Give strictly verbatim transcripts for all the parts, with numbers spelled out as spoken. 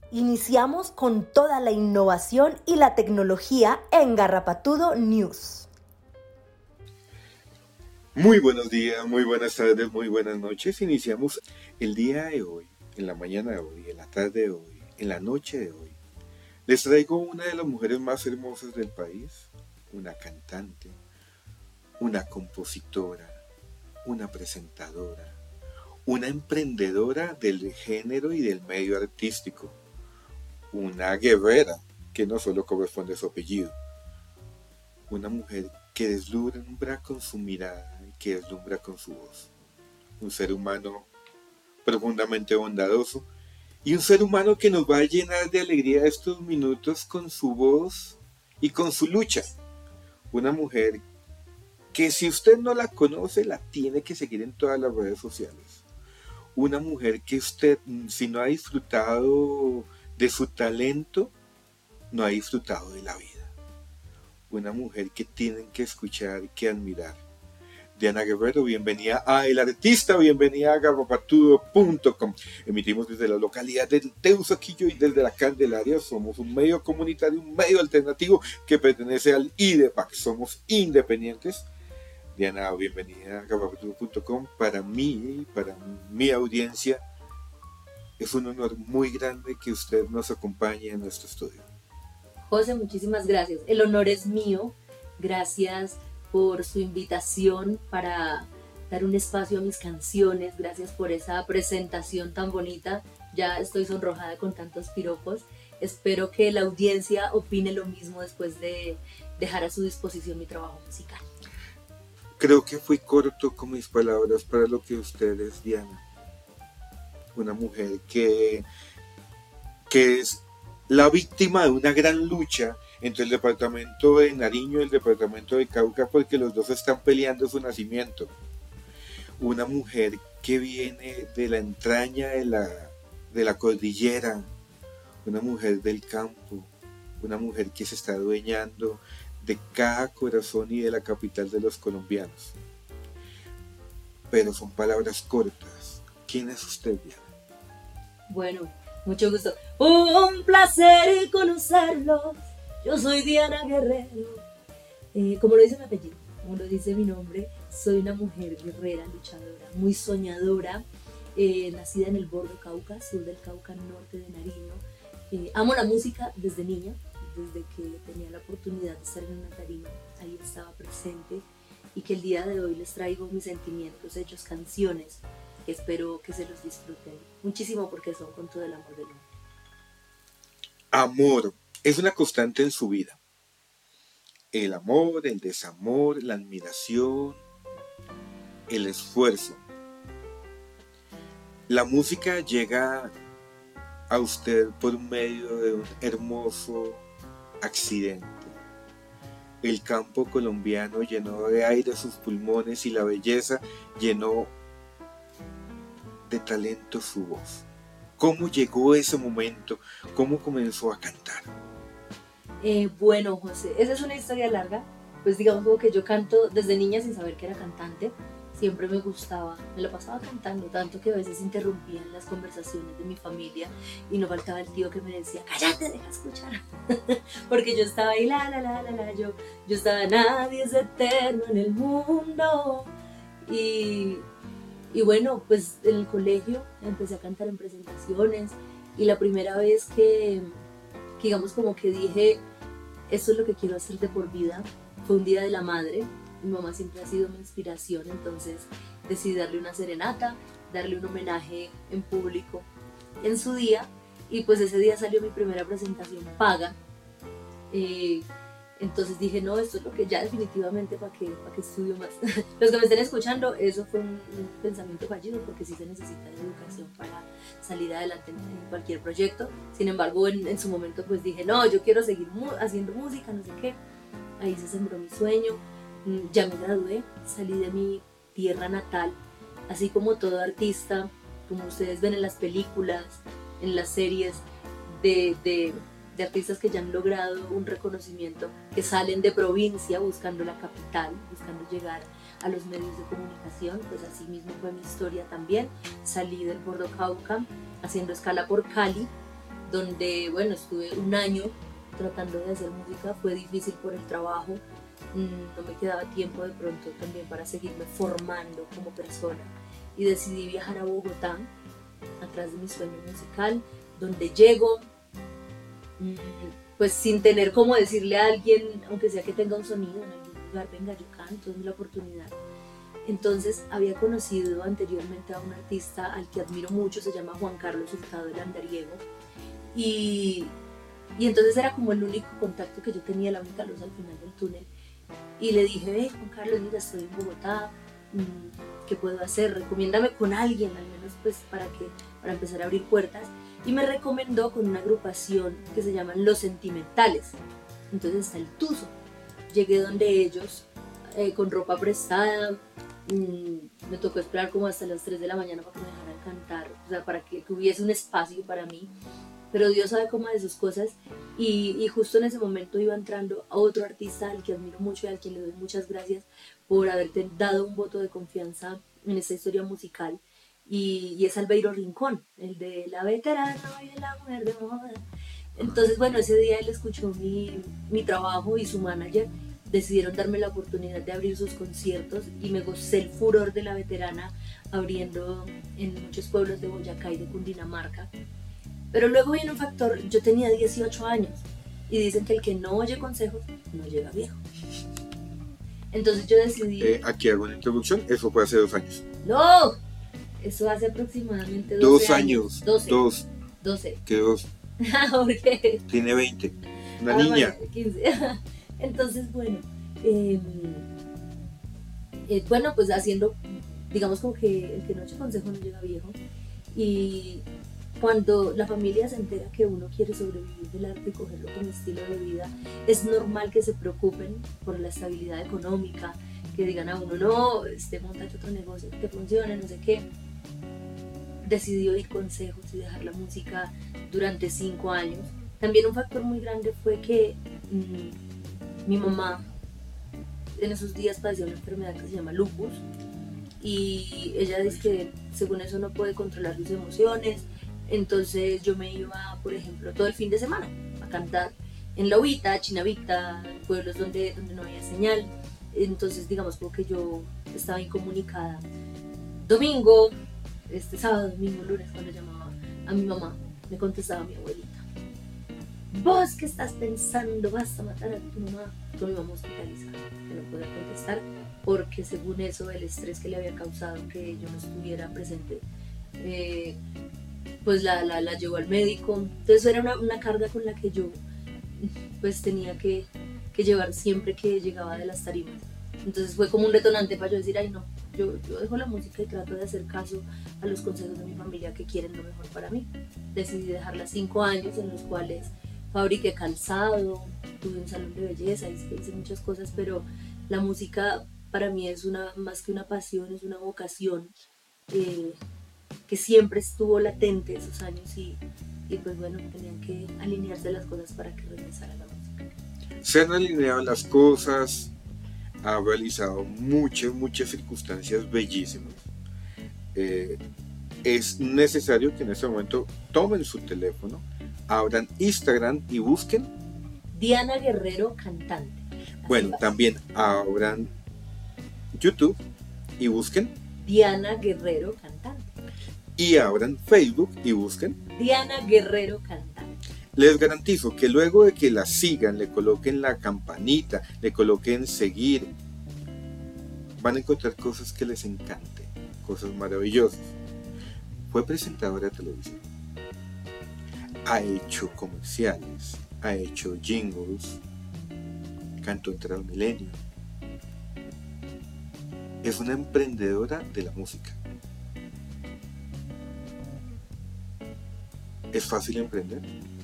Iniciamos con toda la innovación y la tecnología en Garrapatudo News. Muy buenos días, muy buenas tardes, muy buenas noches. Iniciamos el día de hoy, en la mañana de hoy, en la tarde de hoy, en la noche de hoy. Les traigo una de las mujeres más hermosas del país, una cantante, una compositora, una presentadora, una emprendedora del género y del medio artístico, una guerrera que no solo corresponde a su apellido, una mujer que deslumbra con su mirada y que deslumbra con su voz, un ser humano profundamente bondadoso y un ser humano que nos va a llenar de alegría estos minutos con su voz y con su lucha, una mujer que si usted no la conoce la tiene que seguir en todas las redes sociales, una mujer que usted si no ha disfrutado de su talento no ha disfrutado de la vida, una mujer que tienen que escuchar y que admirar. Diana Guerrero, bienvenida a El Artista, bienvenida a garrapatudo punto com. Emitimos desde la localidad del Teusaquillo y desde la Candelaria. Somos un medio comunitario, un medio alternativo que pertenece al I D E P A C. Somos independientes. Diana, bienvenida a garrapatudo punto com. Para mí, para mi audiencia, es un honor muy grande que usted nos acompañe en nuestro estudio. José, muchísimas gracias. El honor es mío. Gracias por su invitación para dar un espacio a mis canciones. Gracias por esa presentación tan bonita. Ya estoy sonrojada con tantos piropos. Espero que la audiencia opine lo mismo después de dejar a su disposición mi trabajo musical. Creo que fui corto con mis palabras para lo que usted es, Diana. Una mujer que, que es la víctima de una gran lucha entre el departamento de Nariño y el departamento de Cauca, porque los dos están peleando su nacimiento. Una mujer que viene de la entraña de la, de la cordillera, una mujer del campo, una mujer que se está adueñando de cada corazón y de la capital de los colombianos. Pero son palabras cortas. ¿Quién es usted, Diana? Bueno, mucho gusto. Un placer conocerlos. Yo soy Diana Guerrero. Eh, como lo dice mi apellido, como lo dice mi nombre, soy una mujer guerrera, luchadora, muy soñadora, eh, nacida en el Bordo Cauca, sur del Cauca, norte de Nariño. Eh, amo la música desde niña, desde que tenía la oportunidad de estar en una tarima, ahí estaba presente, y que el día de hoy les traigo mis sentimientos hechos canciones. Espero que se los disfruten muchísimo porque son con todo el amor del mundo. Amor es una constante en su vida. El amor, el desamor, la admiración, el esfuerzo. La música llega a usted por medio de un hermoso accidente. El campo colombiano llenó de aire sus pulmones y la belleza llenó de talento su voz. ¿Cómo llegó ese momento? ¿Cómo comenzó a cantar? Eh, bueno, José, esa es una historia larga. Pues digamos como que yo canto desde niña sin saber que era cantante. Siempre me gustaba, me la pasaba cantando, tanto que a veces interrumpían las conversaciones de mi familia y no faltaba el tío que me decía, cállate, deja escuchar. Porque yo estaba ahí, la, la, la, la, la, yo, yo estaba, nadie es eterno en el mundo. Y... Y bueno, pues en el colegio empecé a cantar en presentaciones y la primera vez que, que digamos como que dije, esto es lo que quiero hacer de por vida, fue un día de la madre. Mi mamá siempre ha sido mi inspiración, entonces decidí darle una serenata, darle un homenaje en público en su día, y pues ese día salió mi primera presentación paga. Eh, Entonces dije, no, esto es lo que ya definitivamente, ¿para qué, para qué estudio más? Los que me estén escuchando, eso fue un, un pensamiento fallido, porque sí se necesita de educación para salir adelante en, en cualquier proyecto. Sin embargo, en, en su momento pues dije, no, yo quiero seguir mu- haciendo música, no sé qué. Ahí se sembró mi sueño, mm, ya me gradué, salí de mi tierra natal, así como todo artista, como ustedes ven en las películas, en las series de... de de artistas que ya han logrado un reconocimiento, que salen de provincia buscando la capital, buscando llegar a los medios de comunicación. Pues así mismo fue mi historia también. Salí del Bordo Cauca haciendo escala por Cali donde, bueno, estuve un año tratando de hacer música. Fue difícil por el trabajo, no me quedaba tiempo de pronto también para seguirme formando como persona, y decidí viajar a Bogotá atrás de mi sueño musical, donde llego pues sin tener como decirle a alguien, aunque sea que tenga un sonido en algún lugar, venga, yo canto, es la oportunidad. Entonces había conocido anteriormente a un artista al que admiro mucho, se llama Juan Carlos Hurtado el Andariego, y, y entonces era como el único contacto que yo tenía, la única luz al final del túnel. Y le dije, ve, Juan Carlos, mira, estoy en Bogotá, ¿qué puedo hacer? Recomiéndame con alguien, al menos pues para, que, para empezar a abrir puertas. Y me recomendó con una agrupación que se llaman Los Sentimentales. Entonces está el Tuzo. Llegué donde ellos, eh, con ropa prestada, mmm, me tocó esperar como hasta las tres de la mañana para que me dejaran cantar, o sea, para que, que hubiese un espacio para mí. Pero Dios sabe cómo de sus cosas, y, y justo en ese momento iba entrando a otro artista al que admiro mucho y al que le doy muchas gracias por haberte dado un voto de confianza en esta historia musical, y, y es Albeiro Rincón, el de La Veterana y la Mujer de Moda. Entonces, bueno, ese día él escuchó mi, mi trabajo, y su manager decidieron darme la oportunidad de abrir sus conciertos, y me gocé el furor de La Veterana abriendo en muchos pueblos de Boyacá y de Cundinamarca. Pero luego viene un factor, yo tenía dieciocho años, y dicen que el que no oye consejos no llega viejo. Entonces yo decidí... Eh, aquí hago una introducción, eso fue hace dos años. ¡No! Eso hace aproximadamente doce Dos años. años. doce. Dos. doce. ¿Qué dos? ¿Por qué? Tiene veinte. Una Ah, niña. Vale, quince. Entonces, bueno, eh, eh, bueno, pues haciendo, digamos como que el que no oye consejo no llega viejo, y cuando la familia se entera que uno quiere sobrevivir del arte y cogerlo como estilo de vida, es normal que se preocupen por la estabilidad económica, que digan a uno, no, este, montate otro negocio que te funcione, no sé qué. Decidí oír consejos y dejar la música durante cinco años. También un factor muy grande fue que mmm, mi mamá en esos días padecía una enfermedad que se llama lupus, y ella dice que según eso no puede controlar sus emociones. Entonces yo me iba, por ejemplo, todo el fin de semana a cantar en La Huita, Chinavita, pueblos donde, donde no había señal. Entonces, digamos, como que yo estaba incomunicada. Domingo, este sábado, domingo, lunes, cuando llamaba a mi mamá, me contestaba mi abuelita, ¿vos qué estás pensando? ¿Vas a matar a tu mamá? Con mi mamá hospitalizada, que no podía contestar, porque según eso, el estrés que le había causado que yo no estuviera presente, eh, pues la, la, la llevó al médico. Entonces era una, una carga con la que yo pues tenía que, que llevar siempre que llegaba de las tarimas. Entonces fue como un detonante para yo decir, ay no, yo, yo dejo la música y trato de hacer caso a los consejos de mi familia que quieren lo mejor para mí. Decidí dejarla cinco años en los cuales fabriqué calzado, tuve un salón de belleza, hice, hice muchas cosas, pero la música para mí es una, más que una pasión, es una vocación eh, que siempre estuvo latente esos años, y, y pues bueno, tenían que alinearse las cosas para que regresara la música. Se han alineado las cosas, ha realizado muchas, muchas circunstancias bellísimas. Eh, es necesario que en este momento tomen su teléfono, abran Instagram y busquen Diana Guerrero Cantante. Bueno, vas. También abran YouTube y busquen Diana Guerrero Cantante. Y abran Facebook y busquen Diana Guerrero Cantante. Les garantizo que luego de que la sigan, le coloquen la campanita, le coloquen seguir, van a encontrar cosas que les encanten, cosas maravillosas. Fue presentadora de televisión, ha hecho comerciales, ha hecho jingles, cantó en Transmilenio. Es una emprendedora de la música. ¿Es fácil emprender?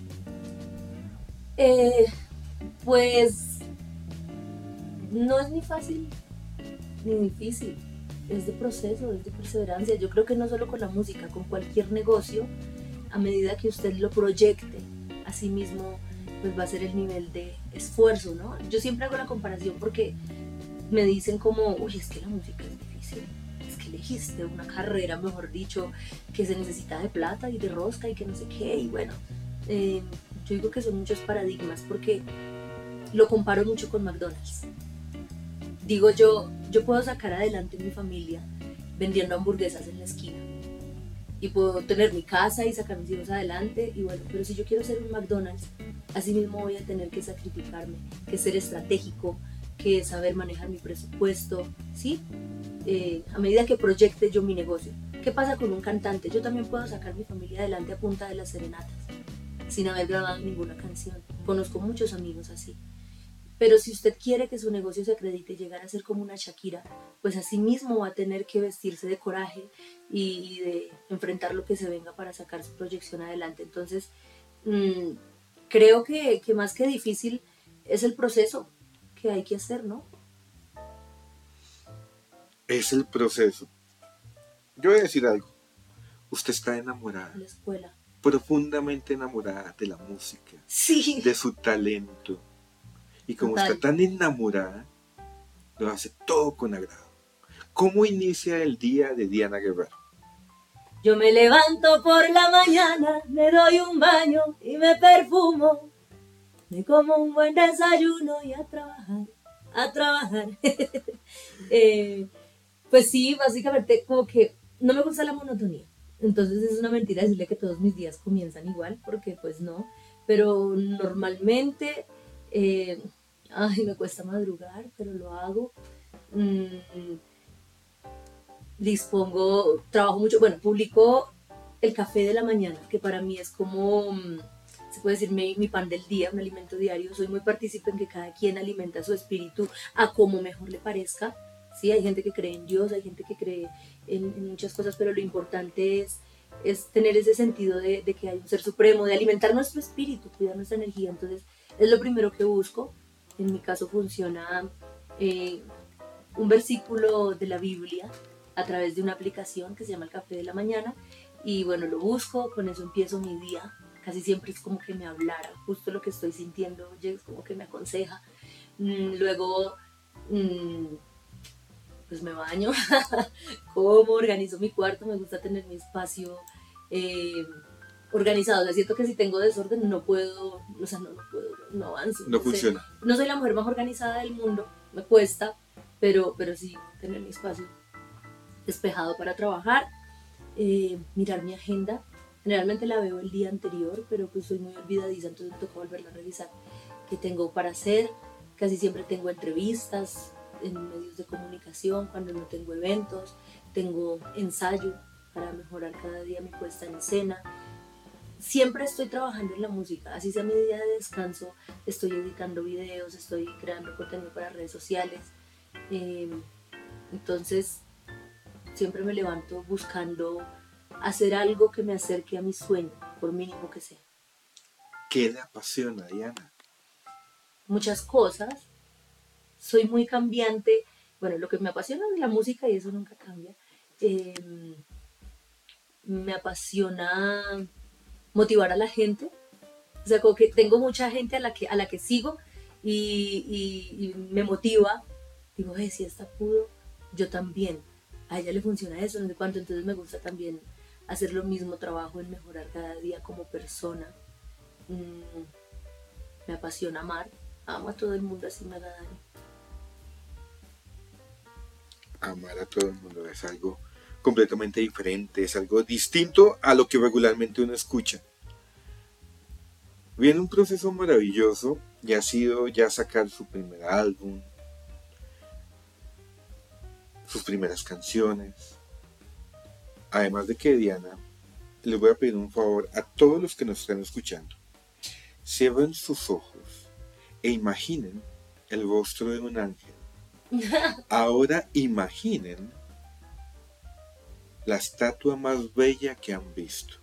Eh, pues no es ni fácil ni difícil, es de proceso, es de perseverancia. Yo creo que no solo con la música, con cualquier negocio, a medida que usted lo proyecte a sí mismo, pues va a ser el nivel de esfuerzo, ¿no? Yo siempre hago la comparación porque me dicen como, uy, es que la música es difícil, es que elegiste una carrera, mejor dicho, que se necesita de plata y de rosca y que no sé qué, y bueno, eh, yo digo que son muchos paradigmas porque lo comparo mucho con McDonald's. Digo yo, yo puedo sacar adelante mi familia vendiendo hamburguesas en la esquina y puedo tener mi casa y sacar mis hijos adelante y bueno, pero si yo quiero ser un McDonald's, así mismo voy a tener que sacrificarme, que ser estratégico, que saber manejar mi presupuesto, ¿sí? Eh, a medida que proyecte yo mi negocio. ¿Qué pasa con un cantante? Yo también puedo sacar mi familia adelante a punta de las serenatas, sin haber grabado ninguna canción. Conozco muchos amigos así. Pero si usted quiere que su negocio se acredite y llegar a ser como una Shakira, pues así mismo va a tener que vestirse de coraje y de enfrentar lo que se venga para sacar su proyección adelante. Entonces, mmm, creo que, que más que difícil es el proceso que hay que hacer, ¿no? Es el proceso. Yo voy a decir algo. Usted está enamorada. La escuela. Profundamente enamorada de la música. Sí. De su talento. Y como Total. está tan enamorada, lo hace todo con agrado. ¿Cómo inicia el día de Diana Guerrero? Yo me levanto por la mañana, me doy un baño y me perfumo. Me como un buen desayuno y a trabajar, a trabajar. eh, pues sí, básicamente como que no me gusta la monotonía. Entonces es una mentira decirle que todos mis días comienzan igual, porque pues no. Pero normalmente... Eh, ay, me cuesta madrugar, pero lo hago. Mm, dispongo, trabajo mucho, bueno, publico el café de la mañana, que para mí es como, se puede decir, mi, mi pan del día, un alimento diario. Soy muy partícipe en que cada quien alimenta su espíritu a como mejor le parezca. Sí, hay gente que cree en Dios, hay gente que cree en, en muchas cosas, pero lo importante es, es tener ese sentido de, de que hay un ser supremo, de alimentar nuestro espíritu, cuidar nuestra energía. Entonces, es lo primero que busco. En mi caso funciona eh, un versículo de la Biblia a través de una aplicación que se llama El Café de la Mañana y bueno, lo busco, con eso empiezo mi día. Casi siempre es como que me hablara justo lo que estoy sintiendo, es como que me aconseja. Mm, luego mm, pues me baño, como, organizo mi cuarto, me gusta tener mi espacio eh, organizado. O sea, siento que si tengo desorden no puedo, o sea, no, no puedo, no avanzo. No sé. funciona. No soy la mujer más organizada del mundo, me cuesta, pero, pero sí tener mi espacio despejado para trabajar, eh, mirar mi agenda. Generalmente la veo el día anterior, pero pues soy muy olvidadiza, entonces me toca volverla a revisar. ¿Qué tengo para hacer? Casi siempre tengo entrevistas en medios de comunicación, cuando no tengo eventos, tengo ensayo para mejorar cada día mi puesta en escena. Siempre estoy trabajando en la música, así sea mi día de descanso, estoy editando videos, estoy creando contenido para redes sociales. Eh, entonces, siempre me levanto buscando hacer algo que me acerque a mi sueño, por mínimo que sea. ¿Qué le apasiona, Diana? Muchas cosas. Soy muy cambiante. Bueno, lo que me apasiona es la música y eso nunca cambia. Eh, me apasiona motivar a la gente. O sea, como que tengo mucha gente a la que, a la que sigo y, y, y me motiva. Digo, hey, si esta pudo, yo también. A ella le funciona eso, no sé cuánto. Entonces me gusta también hacer lo mismo, trabajo en mejorar cada día como persona. Mm, me apasiona amar. Amo a todo el mundo así me haga daño. Amar a todo el mundo es algo completamente diferente, es algo distinto a lo que regularmente uno escucha. Viene un proceso maravilloso y ha sido ya sacar su primer álbum, sus primeras canciones. Además de que, Diana, les voy a pedir un favor a todos los que nos están escuchando. Cierren sus ojos e imaginen el rostro de un ángel. Ahora imaginen la estatua más bella que han visto.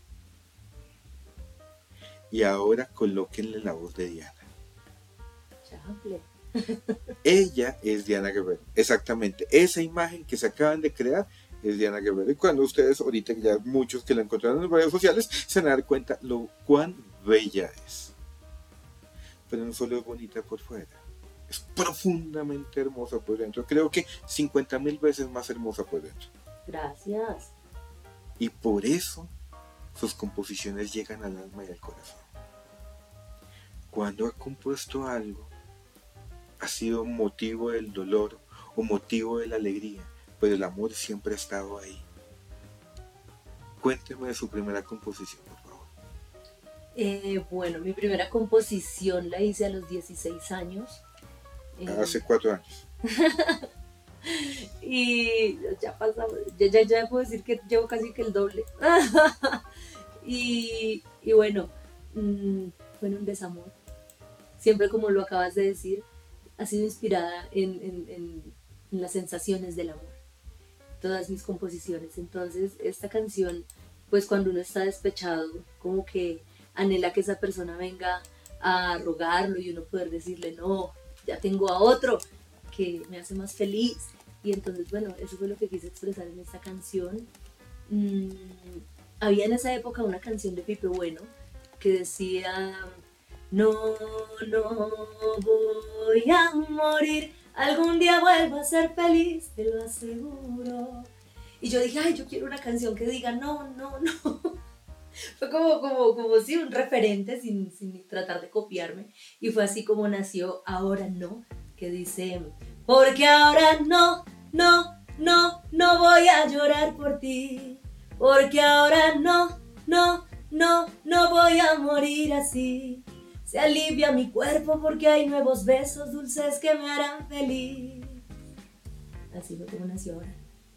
Y ahora colóquenle la voz de Diana. Chable. Ella es Diana Guerrero, exactamente. Esa imagen que se acaban de crear es Diana Guerrero. Y cuando ustedes, ahorita ya muchos que la encontraron en las redes sociales, se van a dar cuenta lo cuán bella es. Pero no solo es bonita por fuera, es profundamente hermosa por dentro. Creo que cincuenta mil veces más hermosa por dentro. Gracias. Y por eso sus composiciones llegan al alma y al corazón. cuando ha compuesto algo, ha sido motivo del dolor o motivo de la alegría, pero el amor siempre ha estado ahí. Cuénteme de su primera composición, por favor. Eh, bueno, mi primera composición la hice a los dieciséis años. Eh, Hace cuatro años. y ya pasamos, ya, ya, ya puedo decir que llevo casi que el doble. y, y bueno, mmm, fue un desamor. Siempre, como lo acabas de decir, ha sido inspirada en, en, en, en las sensaciones del amor. Todas mis composiciones. Entonces, esta canción, pues cuando uno está despechado, como que anhela que esa persona venga a rogarlo y uno poder decirle, no, ya tengo a otro que me hace más feliz. Y entonces, bueno, eso fue lo que quise expresar en esta canción. Mm, había en esa época una canción de Pipe Bueno que decía, no, no voy a morir, algún día vuelvo a ser feliz, te lo aseguro. Y yo dije, ay, yo quiero una canción que diga, no, no, no. Fue como, como, como sí, un referente sin, sin tratar de copiarme. Y fue así como nació Ahora No, que dice, porque ahora no, no, no, no voy a llorar por ti. Porque ahora no, no, no, no voy a morir así. Se alivia mi cuerpo porque hay nuevos besos dulces que me harán feliz. Así fue como nació Ahora.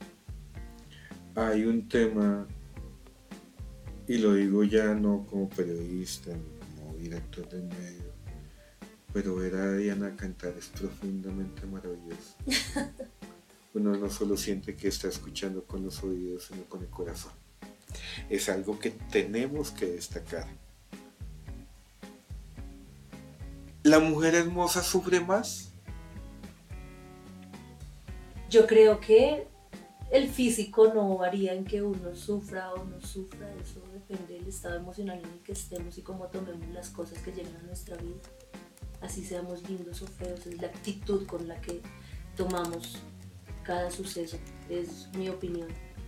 Hay un tema, y lo digo ya no como periodista ni como director del medio, pero ver a Diana cantar es profundamente maravilloso. Uno no solo siente que está escuchando con los oídos, sino con el corazón. Es algo que tenemos que destacar. ¿La mujer hermosa sufre más? Yo creo que el físico no varía en que uno sufra o no sufra, eso depende del estado emocional en el que estemos y cómo tomemos las cosas que llegan a nuestra vida. Así seamos lindos o feos, es la actitud con la que tomamos cada suceso, es mi opinión.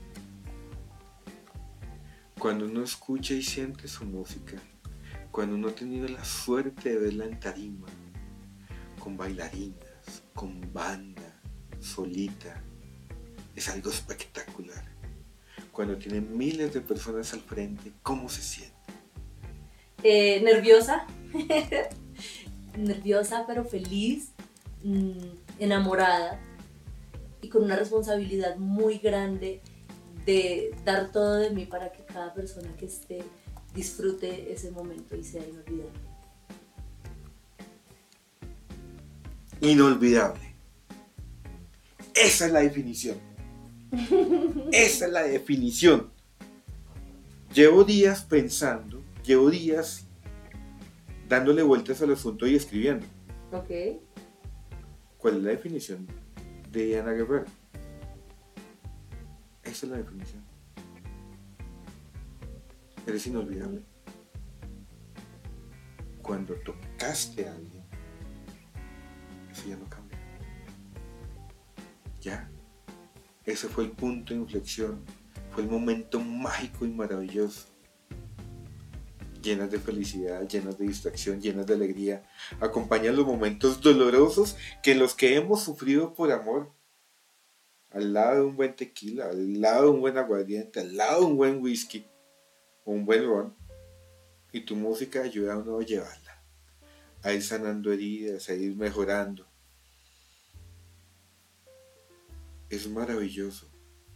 Cuando uno escucha y siente su música, cuando uno ha tenido la suerte de verla en tarima, con bailarinas, con banda, solita, es algo espectacular. Cuando tiene miles de personas al frente, ¿cómo se siente? Eh, nerviosa, nerviosa pero feliz, mmm, enamorada y con una responsabilidad muy grande de dar todo de mí para que cada persona que esté disfrute ese momento y sea inolvidable. Inolvidable. Esa es la definición. Esa es la definición. Llevo días pensando, llevo días dándole vueltas al asunto y escribiendo. Ok. ¿Cuál es la definición de Diana Guerrero? Esa es la definición. Eres inolvidable. Cuando tocaste a alguien, eso ya no cambia. Ya. Ese fue el punto de inflexión. Fue el momento mágico y maravilloso. Llenas de felicidad, llenas de distracción, llenas de alegría. Acompañan los momentos dolorosos que los que hemos sufrido por amor. Al lado de un buen tequila, al lado de un buen aguardiente, al lado de un buen whisky o un buen ron. Y tu música ayuda a uno a llevarla, a ir sanando heridas, a ir mejorando. Es maravilloso.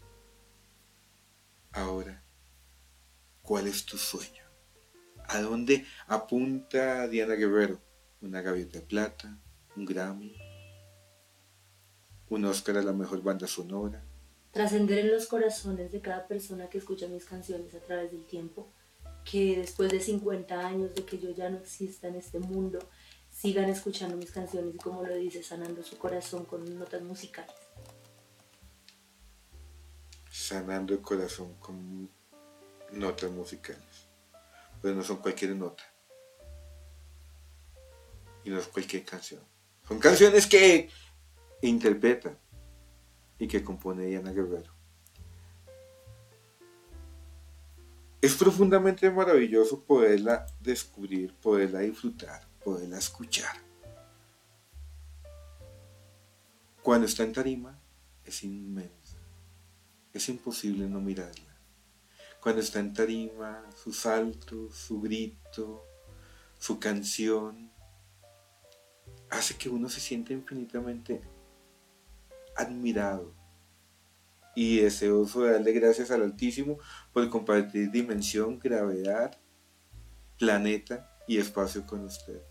Ahora, ¿cuál es tu sueño? ¿A dónde apunta Diana Guerrero? ¿Una gaviota de plata? ¿Un Grammy? ¿Un Oscar a la mejor banda sonora? Trascender en los corazones de cada persona que escucha mis canciones a través del tiempo, que después de cincuenta años de que yo ya no exista en este mundo, sigan escuchando mis canciones y, como lo dice, sanando su corazón con notas musicales. Sanando el corazón con notas musicales. Pero no son cualquier nota. Y no es cualquier canción. Son canciones que interpreta y que compone Diana Guerrero. Es profundamente maravilloso poderla descubrir, poderla disfrutar, poderla escuchar. Cuando está en tarima, es inmensa. Es imposible no mirarla. Cuando está en tarima, su salto, su grito, su canción, hace que uno se sienta infinitamente admirado y deseoso de darle gracias al Altísimo por compartir dimensión, gravedad, planeta y espacio con usted.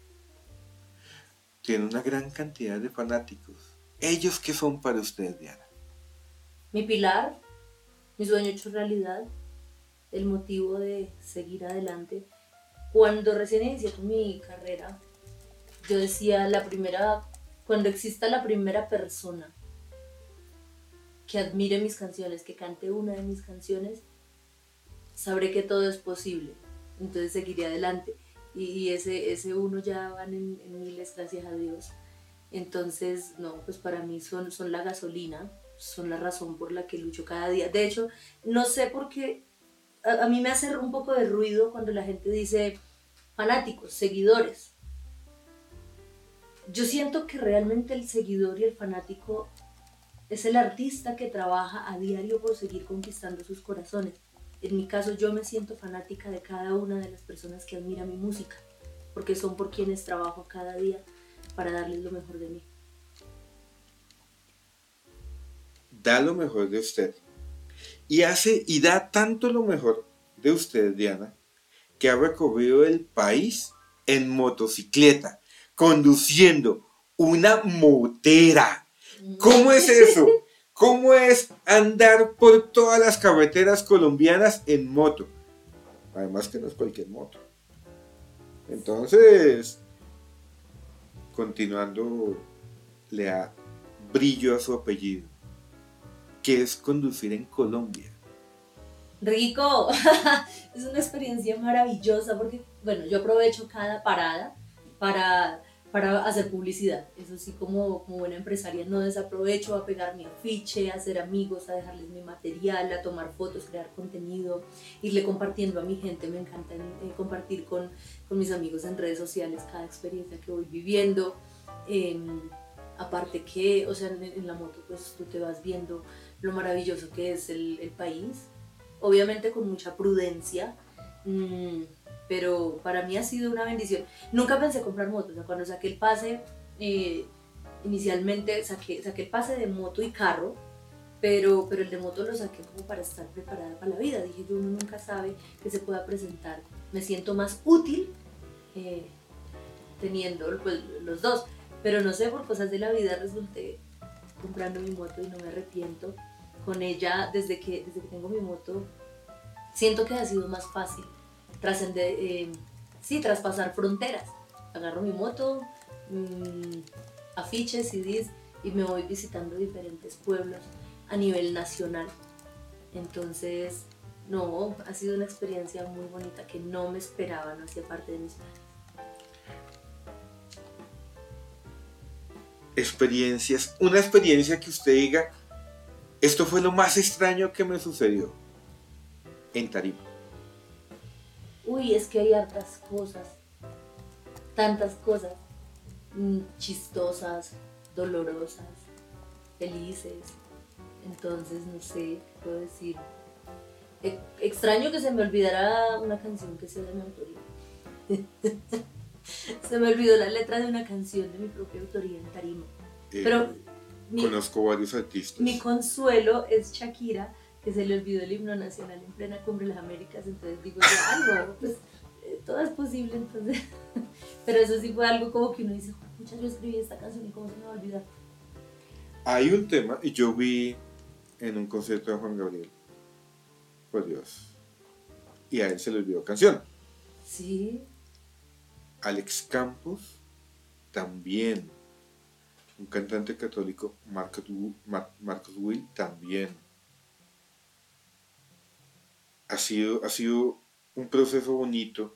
Tiene una gran cantidad de fanáticos. ¿Ellos qué son para usted, Diana? Mi pilar, mi sueño hecho realidad, el motivo de seguir adelante. Cuando recién inicié con mi carrera, yo decía, la primera, cuando exista la primera persona que admire mis canciones, que cante una de mis canciones, sabré que todo es posible. Entonces seguiré adelante. Y, y ese, ese uno ya van en, en miles, gracias a Dios. Entonces, no, pues para mí son, son la gasolina, son la razón por la que lucho cada día. De hecho, no sé por qué, a, a mí me hace un poco de ruido cuando la gente dice fanáticos, seguidores. Yo siento que realmente el seguidor y el fanático es el artista que trabaja a diario por seguir conquistando sus corazones. En mi caso, yo me siento fanática de cada una de las personas que admira mi música, porque son por quienes trabajo cada día para darles lo mejor de mí. Da lo mejor de usted. Y hace y da tanto lo mejor de usted, Diana, que ha recorrido el país en motocicleta, conduciendo una motera. ¿Cómo es eso? ¿Cómo es andar por todas las carreteras colombianas en moto? Además que no es cualquier moto. Entonces, continuando, le da brillo a su apellido, que es conducir en Colombia. Rico, es una experiencia maravillosa porque, bueno, yo aprovecho cada parada para, para hacer publicidad. Eso sí, como, como buena empresaria no desaprovecho a pegar mi afiche, a hacer amigos, a dejarles mi material, a tomar fotos, crear contenido, irle compartiendo a mi gente. Me encanta eh, compartir con, con mis amigos en redes sociales cada experiencia que voy viviendo. Eh, aparte que, o sea, en, en la moto pues tú te vas viendo lo maravilloso que es el, el país. Obviamente con mucha prudencia, mmm, pero para mí ha sido una bendición. Nunca pensé comprar moto, o sea, cuando saqué el pase, eh, inicialmente saqué, saqué el pase de moto y carro, pero, pero el de moto lo saqué como para estar preparada para la vida. Dije yo, uno nunca sabe qué se pueda presentar. Me siento más útil eh, teniendo pues, los dos, pero no sé, por cosas de la vida resulté comprando mi moto y no me arrepiento. Con ella, desde que, desde que tengo mi moto, siento que ha sido más fácil trascender, eh, sí, traspasar fronteras. Agarro mi moto, mmm, afiches, C Ds y me voy visitando diferentes pueblos a nivel nacional. Entonces, no, ha sido una experiencia muy bonita que no me esperaba, no hacía parte de mis planes. Experiencias, una experiencia que usted diga, esto fue lo más extraño que me sucedió en tarima. Uy, es que hay hartas cosas, tantas cosas, mmm, chistosas, dolorosas, felices. Entonces, no sé, qué puedo decir. E- extraño que se me olvidara una canción que sea de mi autoría. Se me olvidó la letra de una canción de mi propia autoría en tarima. Eh, Pero mi, conozco varios artistas. mi consuelo es Shakira, que se le olvidó el himno nacional en plena Cumbre de las Américas. Entonces digo, ah, no, pues eh, todo es posible. Entonces, pero eso sí fue algo como que uno dice, pucha, yo escribí esta canción y cómo se me va a olvidar. Hay un tema, y yo vi en un concierto de Juan Gabriel, por Dios, y a él se le olvidó canción. Sí. Alex Campos también, un cantante católico, Marcos, Mar, Marcos Will también. Ha sido, ha sido un proceso bonito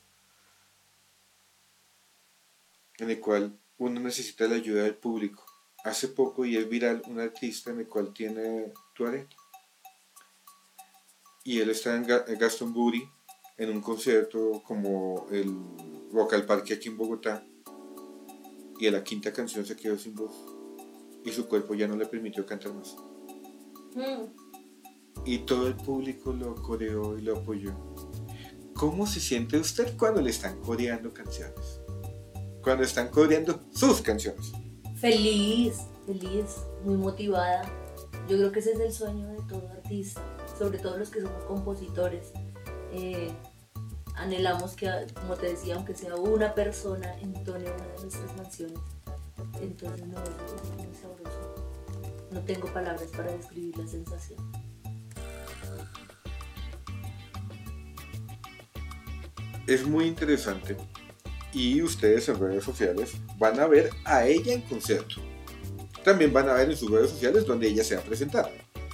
en el cual uno necesita la ayuda del público. Hace poco, y es viral, un artista en el cual tiene Tourette. y él está en Glastonbury en un concierto como el Rock al Parque aquí en Bogotá, y a la quinta canción se quedó sin voz y su cuerpo ya no le permitió cantar más. Mm. Y todo el público lo coreó y lo apoyó. ¿Cómo se siente usted cuando le están coreando canciones? Cuando están coreando sus canciones. Feliz, feliz, muy motivada. Yo creo que ese es el sueño de todo artista, sobre todo los que somos compositores. Eh, anhelamos que, como te decía, aunque sea una persona entone una de nuestras canciones. Entonces, no, es muy sabroso. No tengo palabras para describir la sensación. Es muy interesante, y ustedes en redes sociales van a ver a ella en concierto. También van a ver en sus redes sociales donde ella se va a presentar.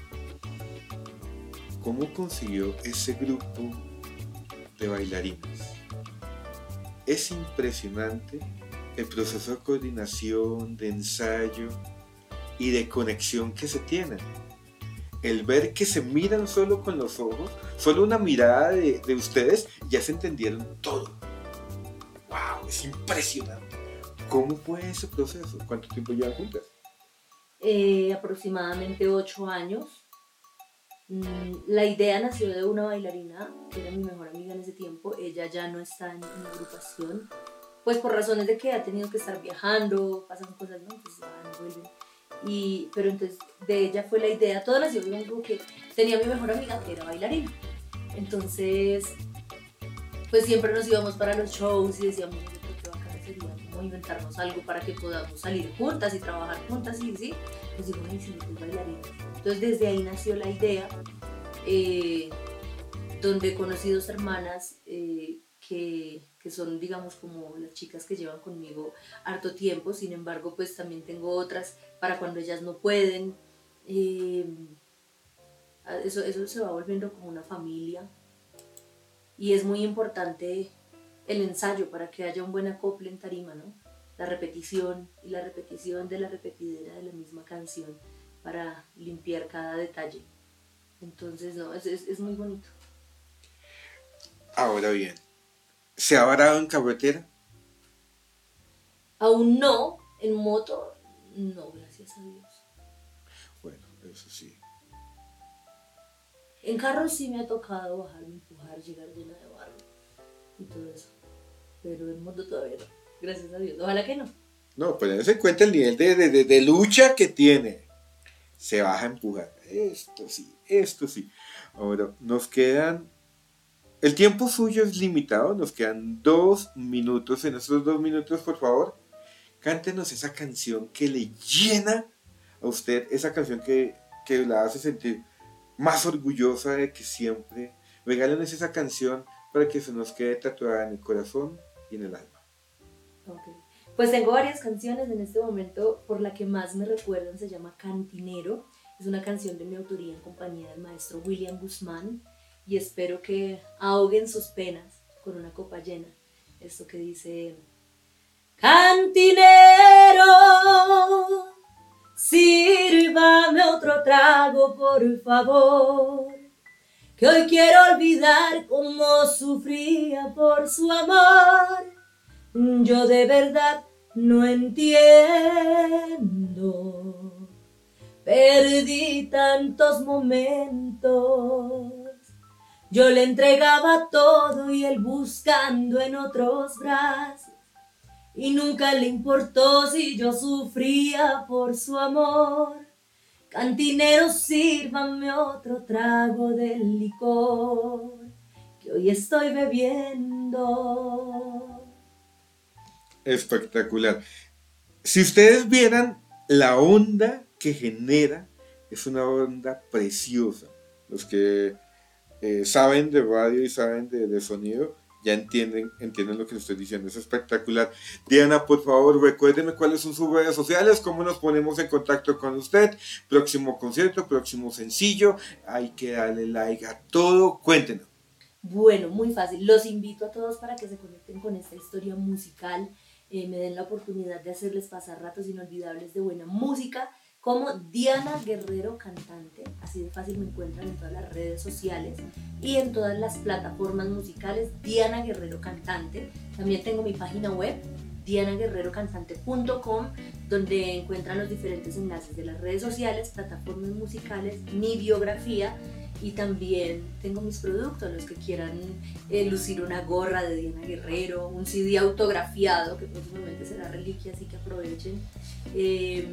¿Cómo consiguió ese grupo de bailarines? Es impresionante el proceso de coordinación, de ensayo y de conexión que se tienen. El ver que se miran solo con los ojos, solo una mirada de, de ustedes, ya se entendieron todo. ¡Wow! Es impresionante. ¿Cómo fue ese proceso? ¿Cuánto tiempo llevan juntas? Eh, aproximadamente ocho años. Mm, la idea nació de una bailarina, que era mi mejor amiga en ese tiempo. Ella ya no está en, en la agrupación, pues por razones de que ha tenido que estar viajando, pasan cosas, ¿no? Pues van, vuelven. Y, pero entonces de ella fue la idea, todo nació de un que tenía mi mejor amiga que era bailarina. Entonces, pues siempre nos íbamos para los shows y decíamos, yo creo que bacán sería como inventarnos algo para que podamos salir juntas y trabajar juntas, y sí, pues digo, ay, sí, pues bailarina. Entonces desde ahí nació la idea, eh, donde conocí dos hermanas eh, que, que son, digamos, como las chicas que llevan conmigo harto tiempo. Sin embargo, pues también tengo otras para cuando ellas no pueden. Eh, eso, eso se va volviendo como una familia, y es muy importante el ensayo para que haya un buen acople en tarima, ¿no? La repetición y la repetición de la repetidera de la misma canción para limpiar cada detalle. Entonces, no, es, es, es muy bonito. Ahora bien, ¿se ha varado en carretera? Aún no, en moto, no, gracias a Dios. Bueno, eso sí. En carro sí me ha tocado bajarme, empujar, llegar llena de barro y todo eso. Pero en moto todavía no, gracias a Dios. Ojalá que no. No, pero dense cuenta el nivel de, de, de lucha que tiene. Se baja a empujar. Esto sí, esto sí. Ahora, nos quedan... El tiempo suyo es limitado, nos quedan dos minutos. En esos dos minutos, por favor, cántenos esa canción que le llena a usted, esa canción que, que la hace sentir más orgullosa de que siempre. Regálenos esa canción para que se nos quede tatuada en el corazón y en el alma. Okay. Pues tengo varias canciones en este momento. Por la que más me recuerdan se llama Cantinero. Es una canción de mi autoría en compañía del maestro William Guzmán, y espero que ahoguen sus penas con una copa llena. Esto que dice: Cantinero, sírvame otro trago, por favor, que hoy quiero olvidar cómo sufría por su amor. Yo de verdad no entiendo, perdí tantos momentos. Yo le entregaba todo y él buscando en otros brazos, y nunca le importó si yo sufría por su amor. Cantinero, sírvame otro trago del licor que hoy estoy bebiendo. Espectacular. Si ustedes vieran la onda que genera, es una onda preciosa. Los que eh, saben de radio y saben de, de sonido ya entienden, entienden lo que les estoy diciendo. Es espectacular. Diana, por favor, recuérdeme cuáles son sus redes sociales, cómo nos ponemos en contacto con usted, próximo concierto, próximo sencillo. Hay que darle like a todo. Cuéntenos. Bueno, muy fácil. Los invito a todos para que se conecten con esta historia musical. Eh, me den la oportunidad de hacerles pasar ratos inolvidables de buena música. como Diana Guerrero Cantante. Así de fácil me encuentran en todas las redes sociales y en todas las plataformas musicales, Diana Guerrero Cantante. También tengo mi página web, diana guerrero cantante punto com, donde encuentran los diferentes enlaces de las redes sociales, plataformas musicales, mi biografía, y también tengo mis productos, los que quieran eh, lucir una gorra de Diana Guerrero, un C D autografiado que próximamente será reliquia, así que aprovechen. Eh,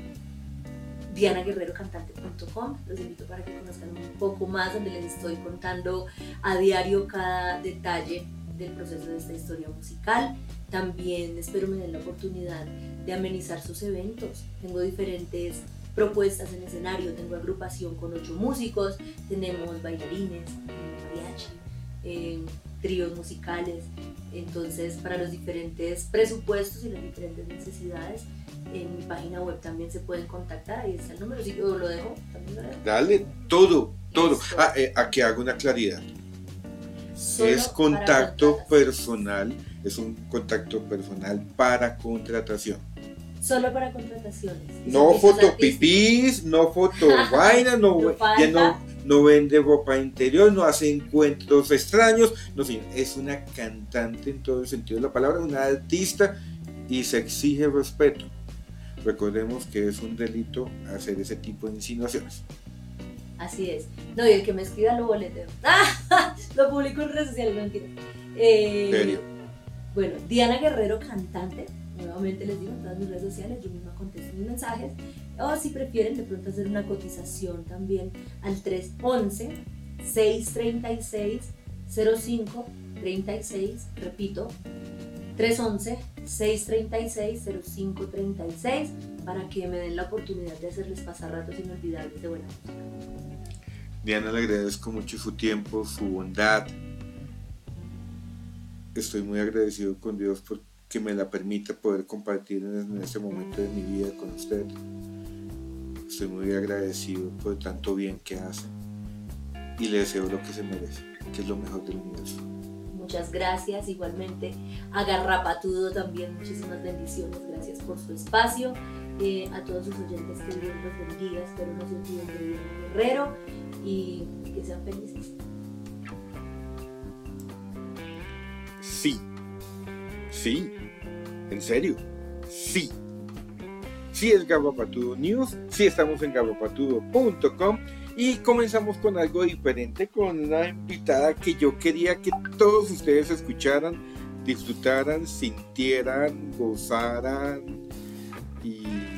diana guerrero cantante punto com, los invito para que conozcan un poco más, donde les estoy contando a diario cada detalle del proceso de esta historia musical. También espero me den la oportunidad de amenizar sus eventos. Tengo diferentes propuestas en escenario, tengo agrupación con ocho músicos, tenemos bailarines, mariachi, eh, tríos musicales. Entonces, para los diferentes presupuestos y las diferentes necesidades, en mi página web también se pueden contactar. Ahí está el número, si yo lo dejo, también lo dejo. Dale, todo, todo. Ah, eh, aquí hago una claridad. Solo Es contacto para personal, es un contacto personal para contratación. Solo para contrataciones. No Servicios fotopipís, no foto vaina, no, No ya falta. no, no vende ropa interior, no hace encuentros extraños, no sé, es una cantante en todo el sentido de la palabra, una artista, y se exige respeto. Recordemos que es un delito hacer ese tipo de insinuaciones. Así es. No, y el que me escriba lo boleteo. ¡Ah! Lo publico en redes sociales, no mentira. Eh, ¿Serio? Bueno, Diana Guerrero Cantante. Nuevamente les digo, en todas mis redes sociales yo misma contesto mis mensajes. O si prefieren de pronto hacer una cotización también al tres once, seis treinta y seis, cero cinco treinta y seis. Repito, tres once, seis treinta y seis, cero cinco treinta y seis, para que me den la oportunidad de hacerles pasar ratos inolvidables de buena música. Diana, le agradezco mucho su tiempo, su bondad. Estoy muy agradecido con Dios por que me la permita poder compartir en este momento de mi vida con usted. Estoy muy agradecido por tanto bien que hace y le deseo lo que se merece, que es lo mejor del universo. Muchas gracias, igualmente a Garrapatudo también muchísimas bendiciones, gracias por su espacio, eh, a todos sus oyentes, que Dios los bendiga, espero no se olviden de Diana Guerrero y que sean felices. Sí, sí, en serio, sí. Sí es Garrapatudo News, sí estamos en garrapatudo punto com y comenzamos con algo diferente, con una invitada que yo quería que todos ustedes escucharan, disfrutaran, sintieran, gozaran. Y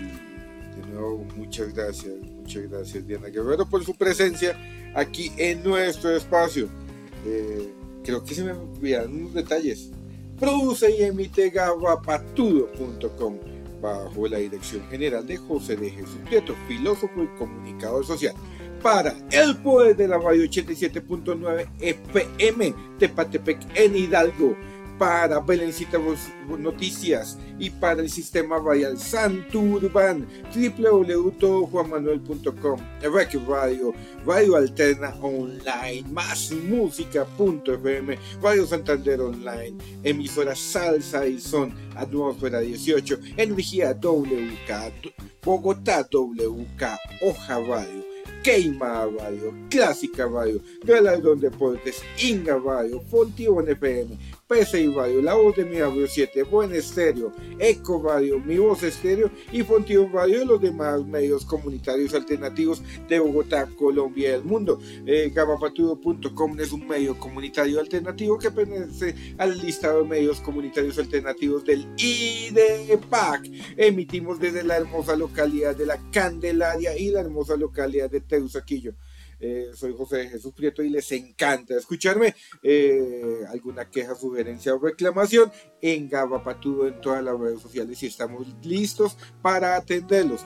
de nuevo, muchas gracias, muchas gracias Diana Guerrero por su presencia aquí en nuestro espacio. Eh, creo que se me olvidaron unos detalles. Produce y emite garrapatudo punto com bajo la dirección general de José de Jesús Prieto, filósofo y comunicador social. Para el poder de la radio ochenta y siete punto nueve F M Tepatepec en Hidalgo, para Belencita Noticias y para el sistema radial Santurban, doble u doble u doble u punto juan manuel punto com, Rec Radio, Radio Alterna Online, Más Música punto F M, Radio Santander Online, emisora Salsa y Son, Atmósfera dieciocho, Energía W K, Bogotá W K, Hoja Radio, Queima Radio, Clásica Radio, Galardón Deportes, Inga Radio, Fontión F M, P C I Radio, La Voz de Mi Radio siete, Buen Estéreo, Eco Radio, Mi Voz Estéreo y Fontión Radio, y los demás medios comunitarios alternativos de Bogotá, Colombia y el mundo. Eh, garrapatudo punto com es un medio comunitario alternativo que pertenece al listado de medios comunitarios alternativos del I D E P A C. Emitimos desde la hermosa localidad de La Candelaria y la hermosa localidad de Teusaquillo. Eh, soy José de Jesús Prieto y les encanta escucharme. Eh, alguna queja, sugerencia o reclamación, en Garrapatudo en todas las redes sociales y estamos listos para atenderlos.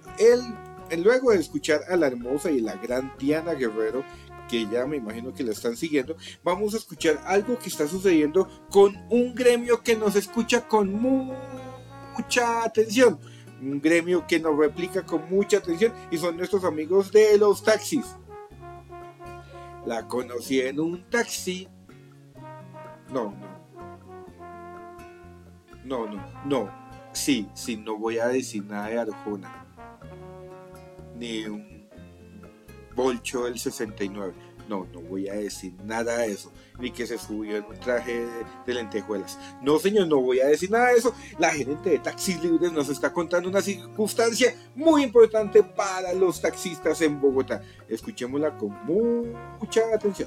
El, luego de escuchar a la hermosa y la gran Diana Guerrero, que ya me imagino que la están siguiendo, vamos a escuchar algo que está sucediendo con un gremio que nos escucha con mu- mucha atención. Un gremio que nos replica con mucha atención y son nuestros amigos de los taxis. La conocí en un taxi. No, no. No, no, no. Sí, sí, no voy a decir nada de Arjona. ni un bolcho del sesenta y nueve. No, no voy a decir nada de eso, ni que se subió en un traje de, de lentejuelas. No, señor, no voy a decir nada de eso. La gerente de Taxis Libres nos está contando una circunstancia muy importante para los taxistas en Bogotá. Escuchémosla con mucha atención.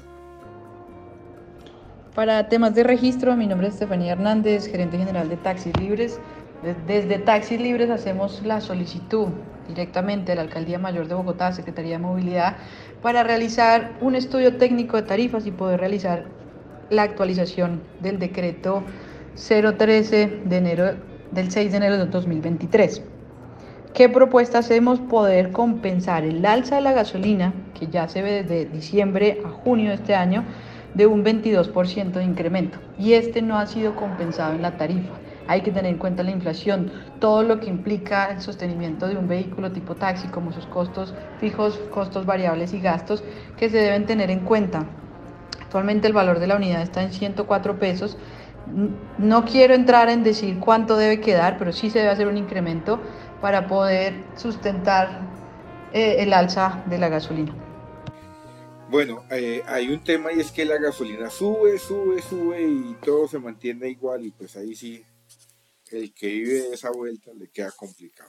Para temas de registro, mi nombre es Estefanía Hernández, gerente general de Taxis Libres. Desde Taxis Libres hacemos la solicitud directamente a la Alcaldía Mayor de Bogotá, Secretaría de Movilidad, para realizar un estudio técnico de tarifas y poder realizar la actualización del decreto cero trece de enero, del seis de enero de dos mil veintitrés. ¿Qué propuesta hacemos? Poder compensar el alza de la gasolina, que ya se ve desde diciembre a junio de este año, de un veintidós por ciento de incremento, y este no ha sido compensado en la tarifa. Hay que tener en cuenta la inflación, todo lo que implica el sostenimiento de un vehículo tipo taxi, como sus costos fijos, costos variables y gastos que se deben tener en cuenta. Actualmente el valor de la unidad está en ciento cuatro pesos. No quiero entrar en decir cuánto debe quedar, pero sí se debe hacer un incremento para poder sustentar eh, el alza de la gasolina. Bueno, eh, hay un tema y es que la gasolina sube, sube, sube y todo se mantiene igual, y pues ahí sí, el que vive esa vuelta le queda complicado.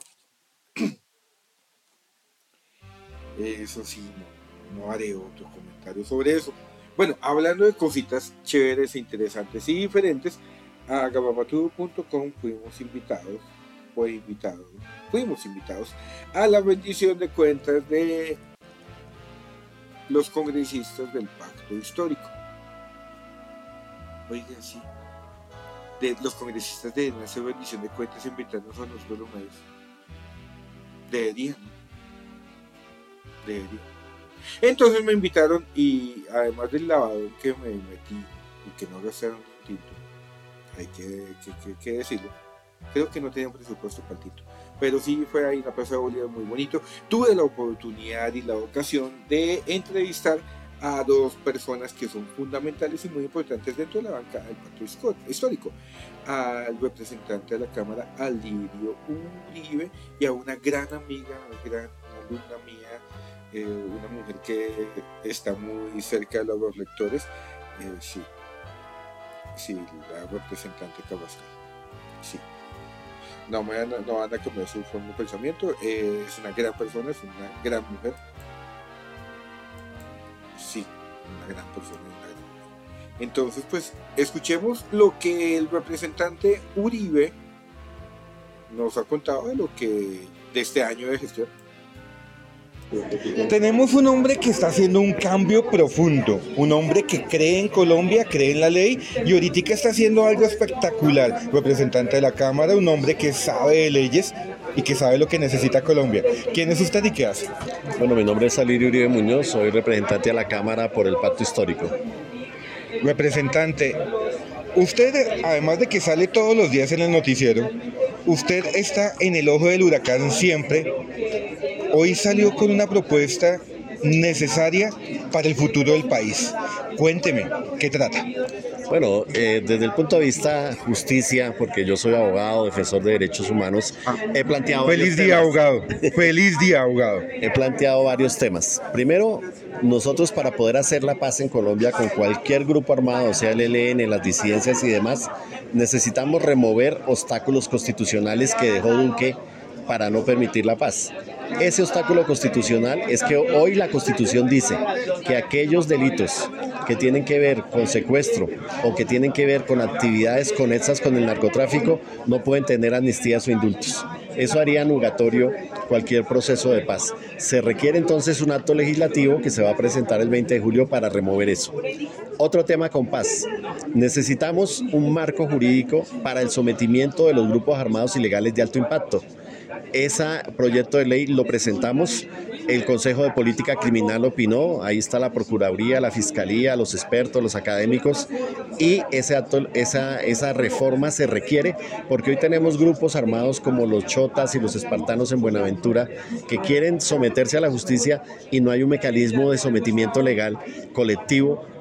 Eso sí, no, no haré otro comentario sobre eso. Bueno, hablando de cositas chéveres, interesantes y diferentes, a garrapatudo punto com fuimos invitados, fue invitado, fuimos invitados a la rendición de cuentas de los congresistas del Pacto Histórico. Oigan, sí, de los congresistas deben hacer rendición de cuentas invitarnos a nosotros los medios. Deberían, deberían. Entonces me invitaron, y además del lavado que me metí y que no gastaron un tinto, hay que, que, que, que decirlo, creo que no tenían presupuesto para el tinto, pero sí fue ahí una plaza de Bolívar muy bonito. Tuve la oportunidad y la ocasión de entrevistar a dos personas que son fundamentales y muy importantes dentro de la banca del Pacto Histórico, al representante de la Cámara, Alirio Uribe, y a una gran amiga, una gran alumna mía, eh, una mujer que está muy cerca de los lectores, eh, sí, sí, la representante Carrascal, sí. No, me van a, no van a cambiar su forma de pensamiento, eh, es una gran persona, es una gran mujer. Sí, una gran persona, una gran mujer. Entonces, pues, escuchemos lo que el representante Uribe nos ha contado de lo que de este año de gestión. Tenemos un hombre que está haciendo un cambio profundo, un hombre que cree en Colombia, cree en la ley, y ahorita está haciendo algo espectacular. Representante de la Cámara, un hombre que sabe de leyes y que sabe lo que necesita Colombia. ¿Quién es usted y qué hace? Bueno, mi nombre es Alirio Uribe Muñoz, soy representante de la Cámara por el Pacto Histórico. Representante, usted, además de que sale todos los días en el noticiero, usted está en el ojo del huracán siempre. Hoy salió con una propuesta necesaria para el futuro del país. Cuénteme, ¿qué trata? Bueno, eh, desde el punto de vista justicia, porque yo soy abogado, defensor de derechos humanos, he planteado... Feliz día, abogado. Feliz día, abogado. He planteado varios temas. Primero, nosotros para poder hacer la paz en Colombia con cualquier grupo armado, sea el E L N, las disidencias y demás, necesitamos remover obstáculos constitucionales que dejó Duque para no permitir la paz. Ese obstáculo constitucional es que hoy la Constitución dice que aquellos delitos que tienen que ver con secuestro o que tienen que ver con actividades conexas con el narcotráfico no pueden tener amnistías o indultos. Eso haría nugatorio cualquier proceso de paz. Se requiere entonces un acto legislativo que se va a presentar el veinte de julio para remover eso. Otro tema con paz. Necesitamos un marco jurídico para el sometimiento de los grupos armados ilegales de alto impacto. Ese proyecto de ley lo presentamos, el Consejo de Política Criminal opinó, ahí está la Procuraduría, la Fiscalía, los expertos, los académicos, y ese acto, esa, esa reforma se requiere porque hoy tenemos grupos armados como los chotas y los espartanos en Buenaventura que quieren someterse a la justicia y no hay un mecanismo de sometimiento legal colectivo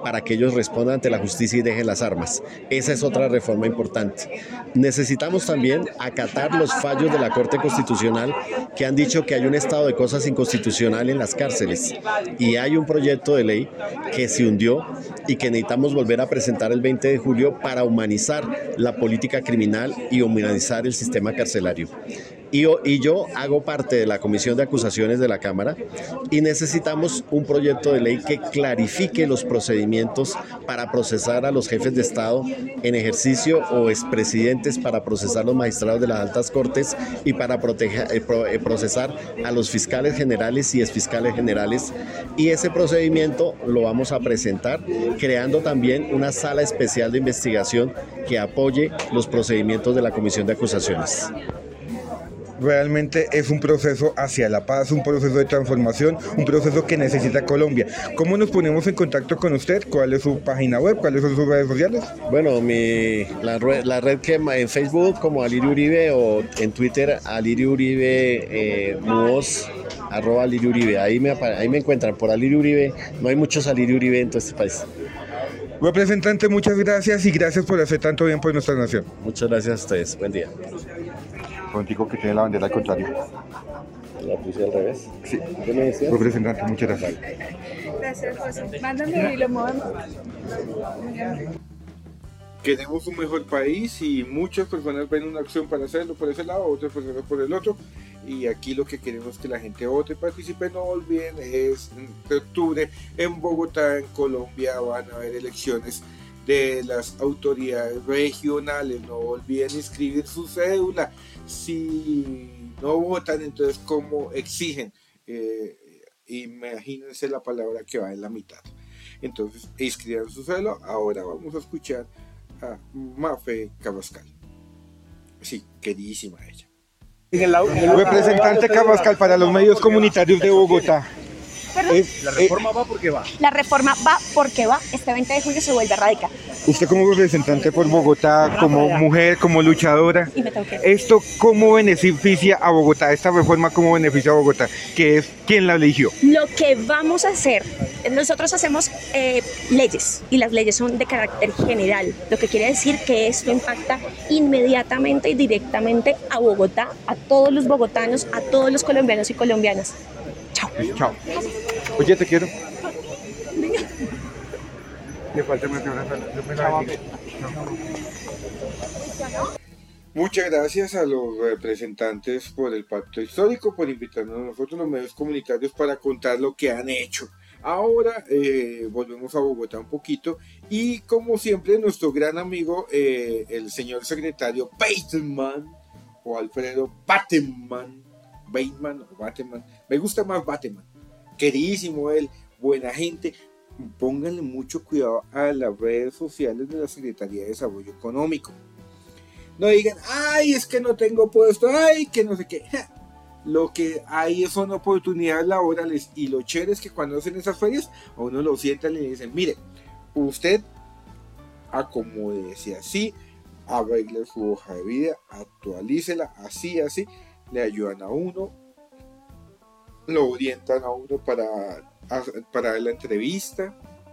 para que ellos respondan ante la justicia y dejen las armas. Esa es otra reforma importante. Necesitamos también acatar los fallos de la Corte Constitucional que han dicho que hay un estado de cosas inconstitucional en las cárceles y hay un proyecto de ley que se hundió y que necesitamos volver a presentar el veinte de julio para humanizar la política criminal y humanizar el sistema carcelario. Y yo, y yo hago parte de la Comisión de Acusaciones de la Cámara y necesitamos un proyecto de ley que clarifique los procedimientos para procesar a los jefes de Estado en ejercicio o expresidentes, para procesar a los magistrados de las altas cortes y para proteger, eh, pro, eh, procesar a los fiscales generales y exfiscales generales. Y ese procedimiento lo vamos a presentar creando también una sala especial de investigación que apoye los procedimientos de la Comisión de Acusaciones. Realmente es un proceso hacia la paz, un proceso de transformación, un proceso que necesita Colombia. ¿Cómo nos ponemos en contacto con usted? ¿Cuál es su página web? ¿Cuáles son sus redes sociales? Bueno, mi, la, red, la red que en Facebook como Alirio Uribe o en Twitter Alirio Uribe eh, Muoz, arroba Alirio Uribe. Ahí me, ahí me encuentran por Alirio Uribe. No hay muchos Alirio Uribe en todo este país. Representante, muchas gracias y gracias por hacer tanto bien por nuestra nación. Muchas gracias a ustedes. Buen día. Contigo que tiene la bandera al contrario. ¿La puse al revés? Sí. ¿Qué me decías? Representante, muchas gracias. Gracias, José. Mándame y lo movemos. Queremos un mejor país y muchas personas ven una acción para hacerlo por ese lado, otras personas por el otro. Y aquí lo que queremos es que la gente vote, participe. No olviden, es de octubre en Bogotá, en Colombia, van a haber elecciones de las autoridades regionales. No olviden inscribir su cédula. Si no votan, entonces ¿cómo exigen? Eh, imagínense la palabra que va en la mitad. Entonces inscriban su cédula. Ahora vamos a escuchar a Mafe Carrascal. Sí, queridísima ella. Representante Carrascal para los medios comunitarios de Bogotá. Es, la reforma eh, va porque va. La reforma va porque va. Este veinte de julio se vuelve a radicar. Usted como representante por Bogotá, como mujer, como luchadora, ¿esto cómo beneficia a Bogotá? ¿Esta reforma cómo beneficia a Bogotá? ¿Qué es? ¿Quién la eligió? Lo que vamos a hacer, nosotros hacemos eh, leyes y las leyes son de carácter general, lo que quiere decir que esto impacta inmediatamente y directamente a Bogotá, a todos los bogotanos, a todos los colombianos y colombianas. Chao. Chao. Oye, te quiero. Le falta más que Muchas gracias a los representantes por el pacto histórico, por invitarnos a nosotros los medios comunitarios para contar lo que han hecho. Ahora eh, volvemos a Bogotá un poquito y como siempre nuestro gran amigo eh, el señor secretario Bateman o Alfredo Bateman, Bateman o Bateman, me gusta más Bateman, queridísimo él, buena gente. Pónganle mucho cuidado a las redes sociales de la Secretaría de Desarrollo Económico. No digan, ay, es que no tengo puesto, ay, que no sé qué. Lo que hay son oportunidades laborales y lo chévere es que cuando hacen esas ferias, a uno lo sientan y le dicen, mire, usted acomódese así, arregle su hoja de vida, actualícela así, así, le ayudan a uno, lo orientan a uno para, para la entrevista.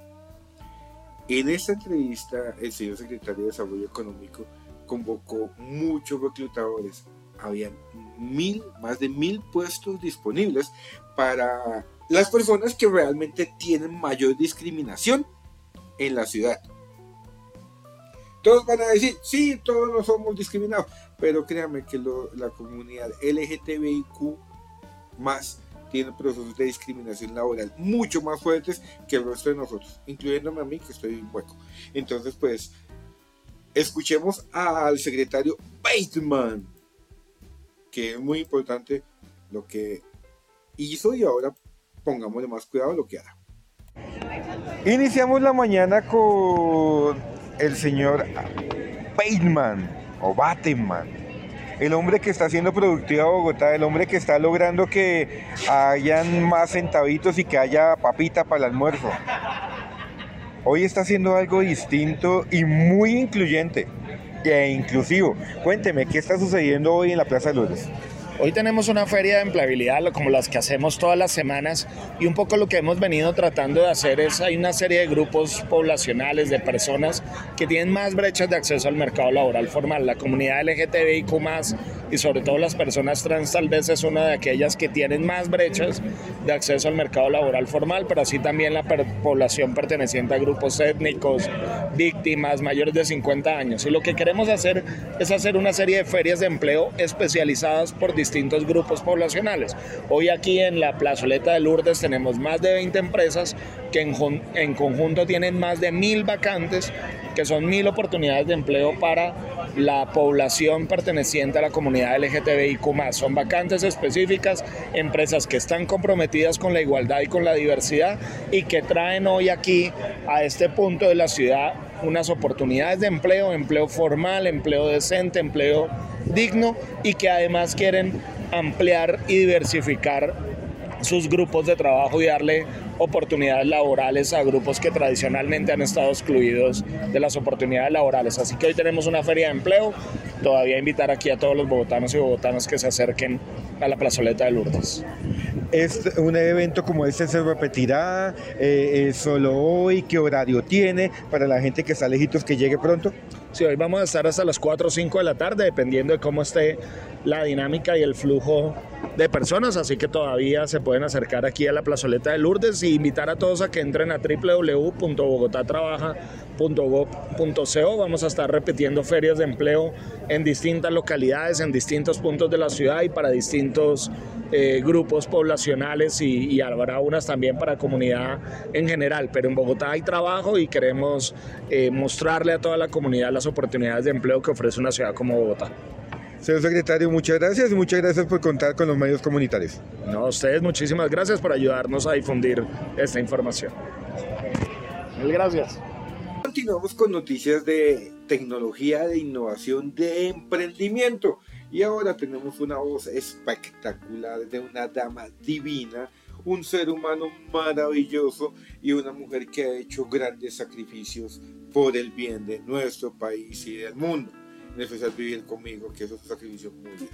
En esta entrevista, el señor secretario de Desarrollo Económico convocó muchos reclutadores. Habían mil, más de mil puestos disponibles para las personas que realmente tienen mayor discriminación en la ciudad. Todos van a decir, sí, todos no somos discriminados, pero créanme que lo, la comunidad L G T B I Q más tiene procesos de discriminación laboral mucho más fuertes que el resto de nosotros, incluyéndome a mí que estoy en hueco. Entonces, pues, escuchemos al secretario Bateman, que es muy importante lo que hizo y ahora pongámosle más cuidado a lo que hará. Iniciamos la mañana con el señor Bateman o Bateman, el hombre que está haciendo productiva Bogotá, el hombre que está logrando que hayan más centavitos y que haya papita para el almuerzo. Hoy está haciendo algo distinto y muy incluyente e inclusivo. Cuénteme, ¿qué está sucediendo hoy en la Plaza de Lourdes? Hoy tenemos una feria de empleabilidad como las que hacemos todas las semanas y un poco lo que hemos venido tratando de hacer es, hay una serie de grupos poblacionales, de personas que tienen más brechas de acceso al mercado laboral formal. La comunidad L G T B I Q más, y sobre todo las personas trans tal vez es una de aquellas que tienen más brechas de acceso al mercado laboral formal, pero así también la per- población perteneciente a grupos étnicos, víctimas, mayores de cincuenta años. Y lo que queremos hacer es hacer una serie de ferias de empleo especializadas por distintos grupos poblacionales. Hoy aquí en la plazoleta de Lourdes tenemos más de veinte empresas que en, en conjunto tienen más de mil vacantes, que son mil oportunidades de empleo para la población perteneciente a la comunidad L G T B I Q más. Son vacantes específicas, empresas que están comprometidas con la igualdad y con la diversidad y que traen hoy aquí a este punto de la ciudad unas oportunidades de empleo, empleo formal, empleo decente, empleo digno, y que además quieren ampliar y diversificar sus grupos de trabajo y darle oportunidades laborales a grupos que tradicionalmente han estado excluidos de las oportunidades laborales. Así que hoy tenemos una feria de empleo, todavía invitar aquí a todos los bogotanos y bogotanas que se acerquen a la plazoleta de Lourdes. ¿Es un evento como este se repetirá? Eh, ¿Es solo hoy? ¿Qué horario tiene para la gente que está lejitos que llegue pronto? Sí, hoy vamos a estar hasta las cuatro o cinco de la tarde, dependiendo de cómo esté la dinámica y el flujo de personas, así que todavía se pueden acercar aquí a la plazoleta de Lourdes y invitar a todos a que entren a doble u doble u doble u punto bogotá trabaja punto gob punto co. Vamos a estar repitiendo ferias de empleo en distintas localidades, en distintos puntos de la ciudad y para distintos eh, grupos poblacionales y, y habrá unas también para comunidad en general, pero en Bogotá hay trabajo y queremos eh, mostrarle a toda la comunidad las oportunidades de empleo que ofrece una ciudad como Bogotá. Señor secretario, muchas gracias y muchas gracias por contar con los medios comunitarios. No, a ustedes muchísimas gracias por ayudarnos a difundir esta información. Mil gracias. Continuamos con noticias de tecnología, de innovación, de emprendimiento. Y ahora tenemos una voz espectacular de una dama divina, un ser humano maravilloso y una mujer que ha hecho grandes sacrificios por el bien de nuestro país y del mundo. En especial vivir conmigo, que es un sacrificio muy grande.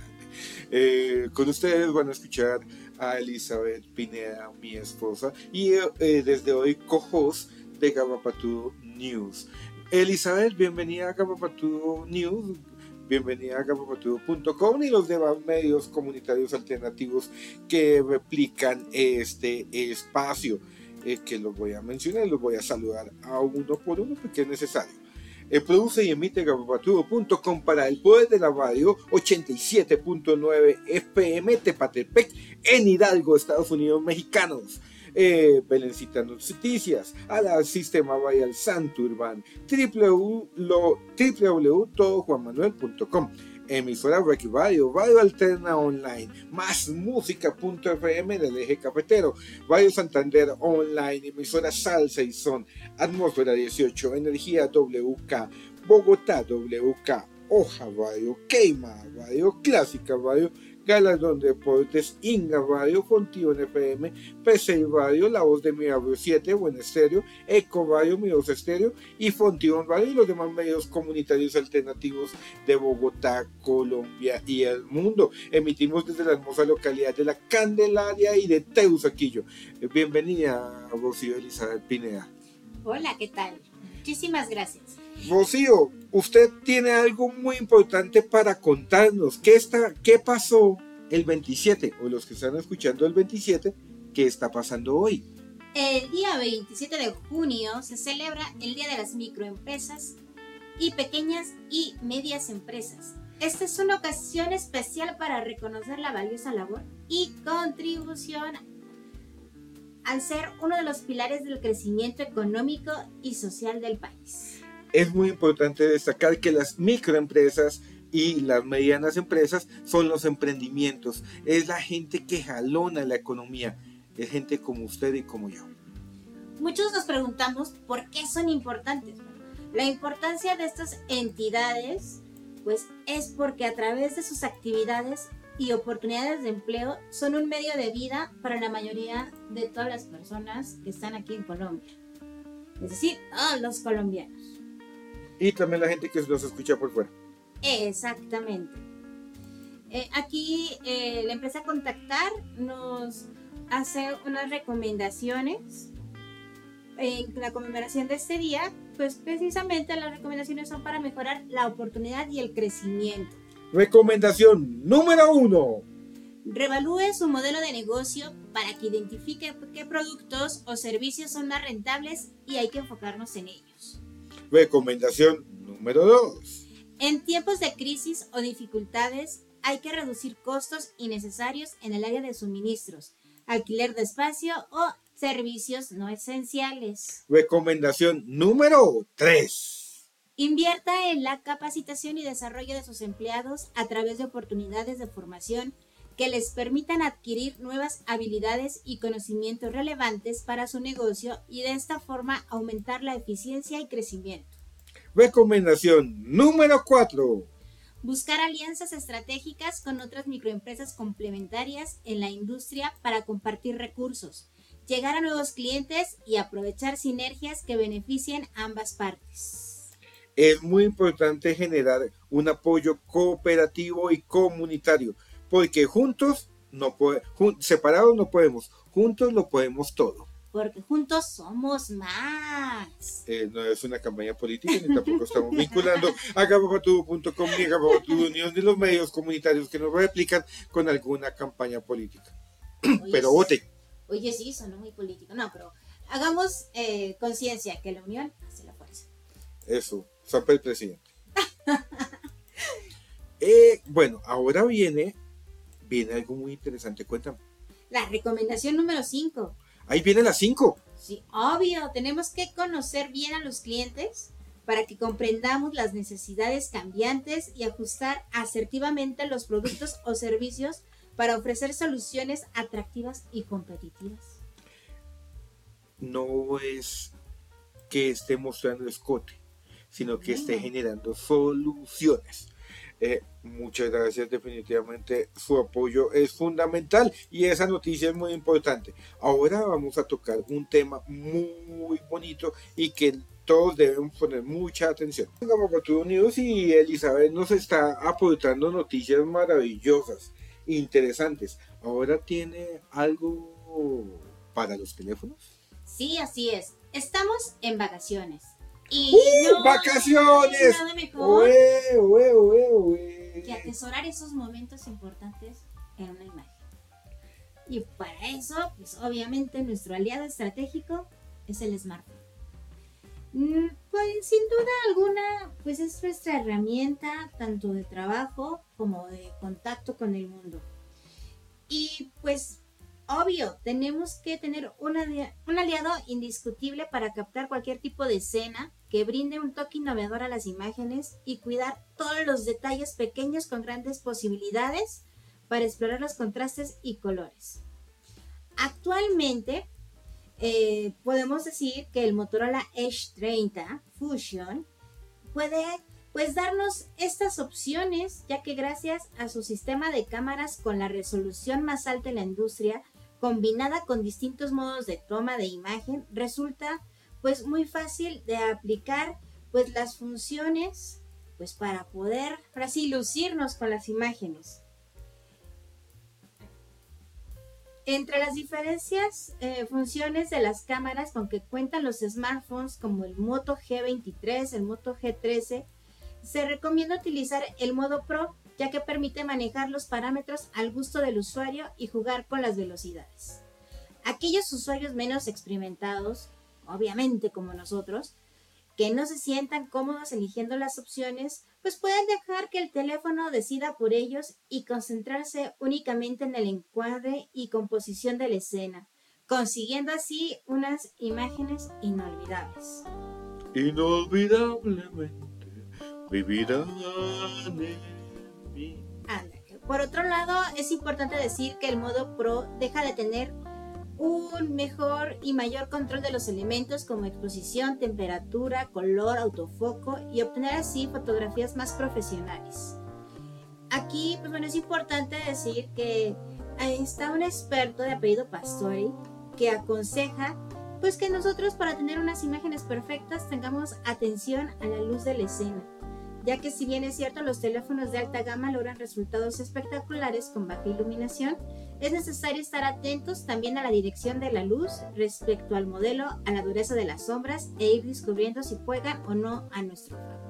Eh, con ustedes van a escuchar a Elizabeth Pineda, mi esposa, y eh, desde hoy co-host de Gabapatudo News. Elizabeth, bienvenida a Gabapatudo News, bienvenida a gabapatudo punto com y los demás medios comunitarios alternativos que replican este espacio, eh, que los voy a mencionar, los voy a saludar a uno por uno porque es necesario. Eh, produce y emite gabapatudo punto com para el poder de la radio ochenta y siete punto nueve F M Tepatepec en Hidalgo, Estados Unidos mexicanos. Eh, Belencita Noticias, a la Sistema Radial Santurban, doble u doble u doble u punto todo juan manuel punto com, emisora Rec Radio, Radio Alterna Online, más música punto F M del eje cafetero, Radio Santander Online, emisora Salsa y Son, Atmósfera dieciocho, Energía W K, Bogotá W K, Hoja Radio, Queima Radio, Clásica Radio, Galardón de Deportes, Inga Radio, Fontión F M, P seis Radio, La Voz de Mi Radio siete, Buen Estéreo, Eco Radio, Mi Voz Estéreo y Fontión Radio y los demás medios comunitarios alternativos de Bogotá, Colombia y el mundo. Emitimos desde la hermosa localidad de La Candelaria y de Teusaquillo. Bienvenida, Rocío Elizabeth Pineda. Hola, ¿qué tal? Muchísimas gracias. Rocío, usted tiene algo muy importante para contarnos. ¿Qué, está, qué pasó el veintisiete? O los que están escuchando el veintisiete, ¿qué está pasando hoy? El día veintisiete de junio se celebra el Día de las Microempresas y Pequeñas y Medias Empresas. Esta es una ocasión especial para reconocer la valiosa labor y contribución al ser uno de los pilares del crecimiento económico y social del país. Es muy importante destacar que las microempresas y las medianas empresas son los emprendimientos. Es la gente que jalona la economía. Es gente como usted y como yo. Muchos nos preguntamos por qué son importantes. La importancia de estas entidades, pues, es porque a través de sus actividades y oportunidades de empleo son un medio de vida para la mayoría de todas las personas que están aquí en Colombia. Es decir, todos los colombianos. Y también la gente que los escucha por fuera. Exactamente. Eh, aquí eh, la empresa Contactar nos hace unas recomendaciones en la conmemoración de este día, pues precisamente las recomendaciones son para mejorar la oportunidad y el crecimiento. Recomendación número uno. Revalúe su modelo de negocio para que identifique qué productos o servicios son más rentables y hay que enfocarnos en ellos. Recomendación número dos. En tiempos de crisis o dificultades hay que reducir costos innecesarios en el área de suministros, alquiler de espacio o servicios no esenciales. Recomendación número tres. Invierta en la capacitación y desarrollo de sus empleados a través de oportunidades de formación que les permitan adquirir nuevas habilidades y conocimientos relevantes para su negocio y de esta forma aumentar la eficiencia y crecimiento. Recomendación número cuatro. Buscar alianzas estratégicas con otras microempresas complementarias en la industria para compartir recursos, llegar a nuevos clientes y aprovechar sinergias que beneficien a ambas partes. Es muy importante generar un apoyo cooperativo y comunitario, porque juntos no puede, jun, separados no podemos, juntos lo podemos todo. Porque juntos somos más. Eh, no es una campaña política ni tampoco estamos vinculando a gabapatudo punto com ni a Gabapatudo News ni los medios comunitarios que nos replican con alguna campaña política. Oye, pero vote. Oye, sí, sonó muy político. No, pero hagamos eh, conciencia que la unión hace la fuerza. Eso, Zampa el presidente. eh, bueno, ahora viene, viene algo muy interesante. Cuéntame. La recomendación número cinco. Ahí viene la cinco. Sí, obvio, tenemos que conocer bien a los clientes para que comprendamos las necesidades cambiantes y ajustar asertivamente los productos o servicios para ofrecer soluciones atractivas y competitivas. No es que esté mostrando escote, sino que esté generando soluciones. Eh, muchas gracias, definitivamente su apoyo es fundamental y esa noticia es muy importante. Ahora vamos a tocar un tema muy bonito y que todos deben poner mucha atención. Gabapatudo News y Elizabeth nos está aportando noticias maravillosas, interesantes. ¿Ahora tiene algo para los teléfonos? Sí, así es. Estamos en vacaciones. Y ¡Uh, no, vacaciones! No hay nada mejor ¡Ue, ue, ue, ue! que atesorar esos momentos importantes en una imagen. Y para eso, pues obviamente nuestro aliado estratégico es el smartphone. Mm, pues sin duda alguna, pues es nuestra herramienta tanto de trabajo como de contacto con el mundo. Y pues obvio, tenemos que tener un, ali- un aliado indiscutible para captar cualquier tipo de escena que brinde un toque innovador a las imágenes y cuidar todos los detalles pequeños con grandes posibilidades para explorar los contrastes y colores. Actualmente eh, podemos decir que el Motorola Edge treinta Fusion puede pues darnos estas opciones, ya que gracias a su sistema de cámaras con la resolución más alta en la industria, combinada con distintos modos de toma de imagen, resulta pues muy fácil de aplicar pues las funciones pues para poder ahora sí lucirnos con las imágenes. Entre las diferencias eh, funciones de las cámaras con que cuentan los smartphones como el Moto G veintitrés, el Moto G trece, se recomienda utilizar el modo Pro, ya que permite manejar los parámetros al gusto del usuario y jugar con las velocidades. Aquellos usuarios menos experimentados, obviamente como nosotros, que no se sientan cómodos eligiendo las opciones, pues pueden dejar que el teléfono decida por ellos y concentrarse únicamente en el encuadre y composición de la escena, consiguiendo así unas imágenes inolvidables. Inolvidablemente vivirán en mí. Ándale. Por otro lado, es importante decir que el modo Pro deja de tener un mejor y mayor control de los elementos como exposición, temperatura, color, autofoco y obtener así fotografías más profesionales. Aquí, pues bueno, es importante decir que está un experto de apellido Pastori que aconseja pues que nosotros para tener unas imágenes perfectas tengamos atención a la luz de la escena, ya que si bien es cierto los teléfonos de alta gama logran resultados espectaculares con baja iluminación, es necesario estar atentos también a la dirección de la luz respecto al modelo, a la dureza de las sombras e ir descubriendo si juegan o no a nuestro favor.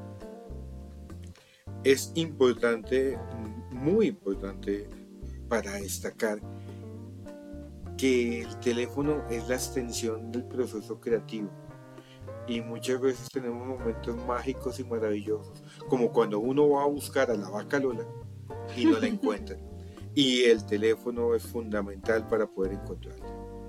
Es importante, muy importante para destacar que el teléfono es la extensión del proceso creativo y muchas veces tenemos momentos mágicos y maravillosos, como cuando uno va a buscar a la vaca Lola y no la encuentra y el teléfono es fundamental para poder encontrarla.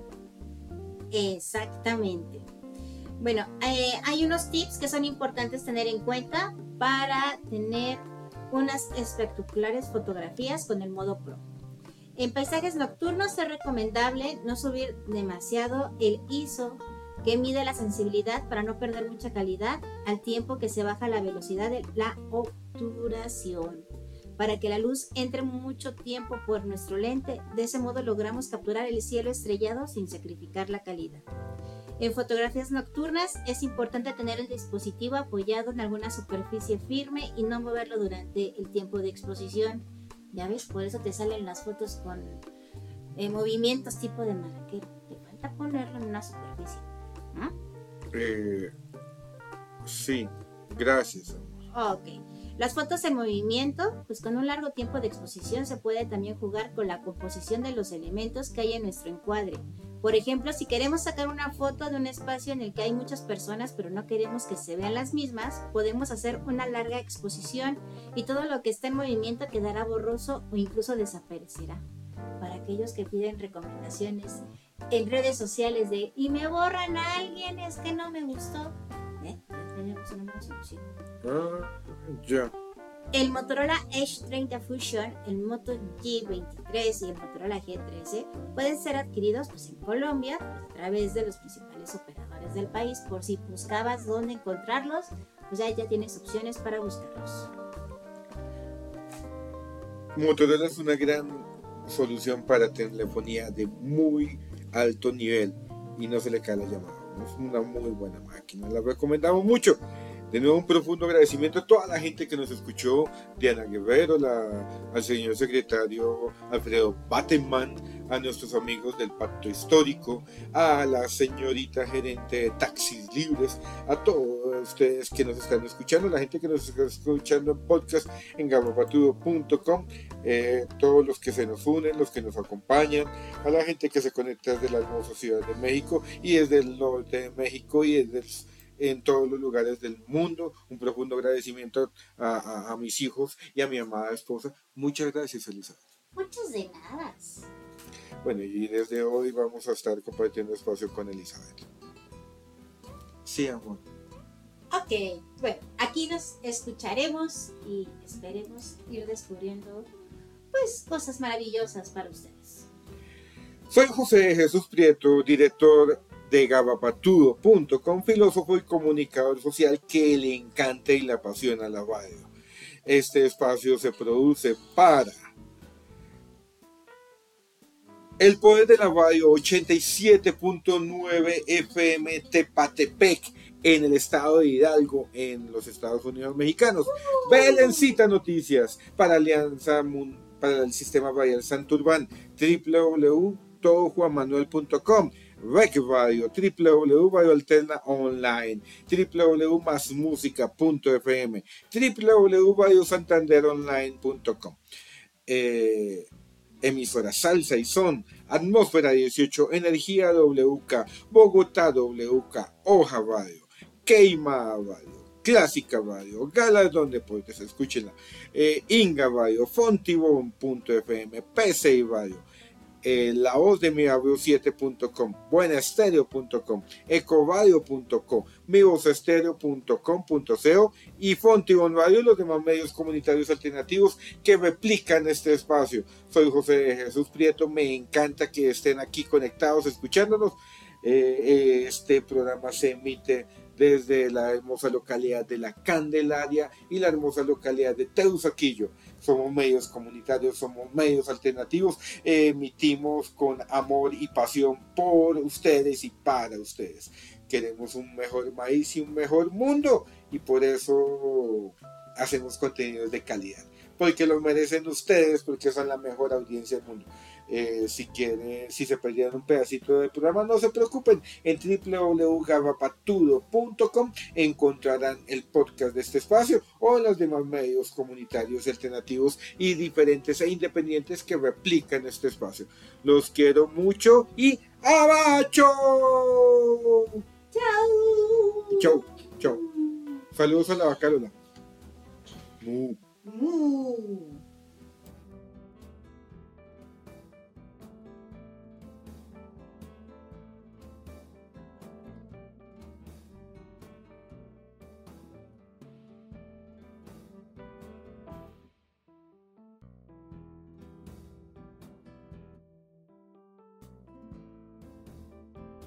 Exactamente. Bueno, eh, hay unos tips que son importantes tener en cuenta para tener unas espectaculares fotografías con el modo Pro. En paisajes nocturnos es recomendable no subir demasiado el I S O, que mide la sensibilidad para no perder mucha calidad al tiempo que se baja la velocidad de la obturación, para que la luz entre mucho tiempo por nuestro lente. De ese modo logramos capturar el cielo estrellado sin sacrificar la calidad. En fotografías nocturnas es importante tener el dispositivo apoyado en alguna superficie firme y no moverlo durante el tiempo de exposición. Ya ves, por eso te salen las fotos con eh, movimientos tipo de maraquero. Te falta ponerlo en una superficie, ¿no? Eh, sí, gracias, amor. Ok. Las fotos en movimiento, pues con un largo tiempo de exposición se puede también jugar con la composición de los elementos que hay en nuestro encuadre. Por ejemplo, si queremos sacar una foto de un espacio en el que hay muchas personas pero no queremos que se vean las mismas, podemos hacer una larga exposición y todo lo que está en movimiento quedará borroso o incluso desaparecerá. Para aquellos que piden recomendaciones en redes sociales de y me borran a alguien, es que no me gustó, ¿eh? Ya tenemos una buena solución. Ah, ya. El Motorola Edge treinta Fusion, el Moto G veintitrés y el Motorola G trece pueden ser adquiridos pues, en Colombia pues, a través de los principales operadores del país. Por si buscabas dónde encontrarlos, pues ya, ya tienes opciones para buscarlos. Motorola es una gran solución para telefonía de muy alto nivel y no se le cae la llamada. Es una muy buena máquina, la recomendamos mucho. De nuevo un profundo agradecimiento a toda la gente que nos escuchó, Diana Guerrero, la, al señor secretario Alfredo Bateman, a nuestros amigos del Pacto Histórico, a la señorita gerente de Taxis Libres, a todos ustedes que nos están escuchando, la gente que nos está escuchando en podcast en garrapatudo punto com, eh, todos los que se nos unen, los que nos acompañan, a la gente que se conecta desde la hermosa Ciudad de México y desde el norte de México y desde el en todos los lugares del mundo. Un profundo agradecimiento a, a, a mis hijos y a mi amada esposa. Muchas gracias, Elizabeth. Muchas de nada. Bueno, y desde hoy vamos a estar compartiendo espacio con Elizabeth. Sí, amor. Ok, bueno, aquí nos escucharemos y esperemos ir descubriendo pues cosas maravillosas para ustedes. Soy José Jesús Prieto, director de garrapatudo punto com, filósofo y comunicador social que le encanta y le apasiona la radio. Este espacio se produce para El Poder de la Radio ochenta y siete punto nueve F M Tepatepec en el estado de Hidalgo, en los Estados Unidos mexicanos. Uh. Belencita Noticias para Alianza para el Sistema Radial Santurbán, doble u doble u doble u punto todo juan manuel punto com. Rec Radio, doble u doble u doble u punto Radio Alterna Online, doble u doble u doble u punto más música punto f m, doble u doble u doble u punto radio santander online punto com. Eh, emisora Salsa y Son, Atmósfera dieciocho, Energía W K, Bogotá W K, Hoja Radio, Queima Radio, Clásica Radio, Galardón Deportes, escúchenla, eh, Inga Radio, Fontibón punto f m, P C I Radio, Eh, la voz de mi radio siete punto com, buenaestereo punto com, ecoradio punto com, mivozestereo punto com punto co y Fontibón Radio y los demás medios comunitarios alternativos que replican este espacio. Soy José Jesús Prieto, me encanta que estén aquí conectados escuchándonos. Eh, eh, este programa se emite desde la hermosa localidad de La Candelaria y la hermosa localidad de Teusaquillo. Somos medios comunitarios, somos medios alternativos, eh, emitimos con amor y pasión por ustedes y para ustedes. Queremos un mejor país y un mejor mundo y por eso hacemos contenidos de calidad, porque lo merecen ustedes, porque son la mejor audiencia del mundo. Eh, si quieren, si se perdieron un pedacito del programa, no se preocupen, en w w w punto garrapatudo punto com encontrarán el podcast de este espacio o los demás medios comunitarios alternativos y diferentes e independientes que replican este espacio. Los quiero mucho y ¡abacho! Chao. Chau, chau. Saludos a la vaca Lola. Mu. Mu.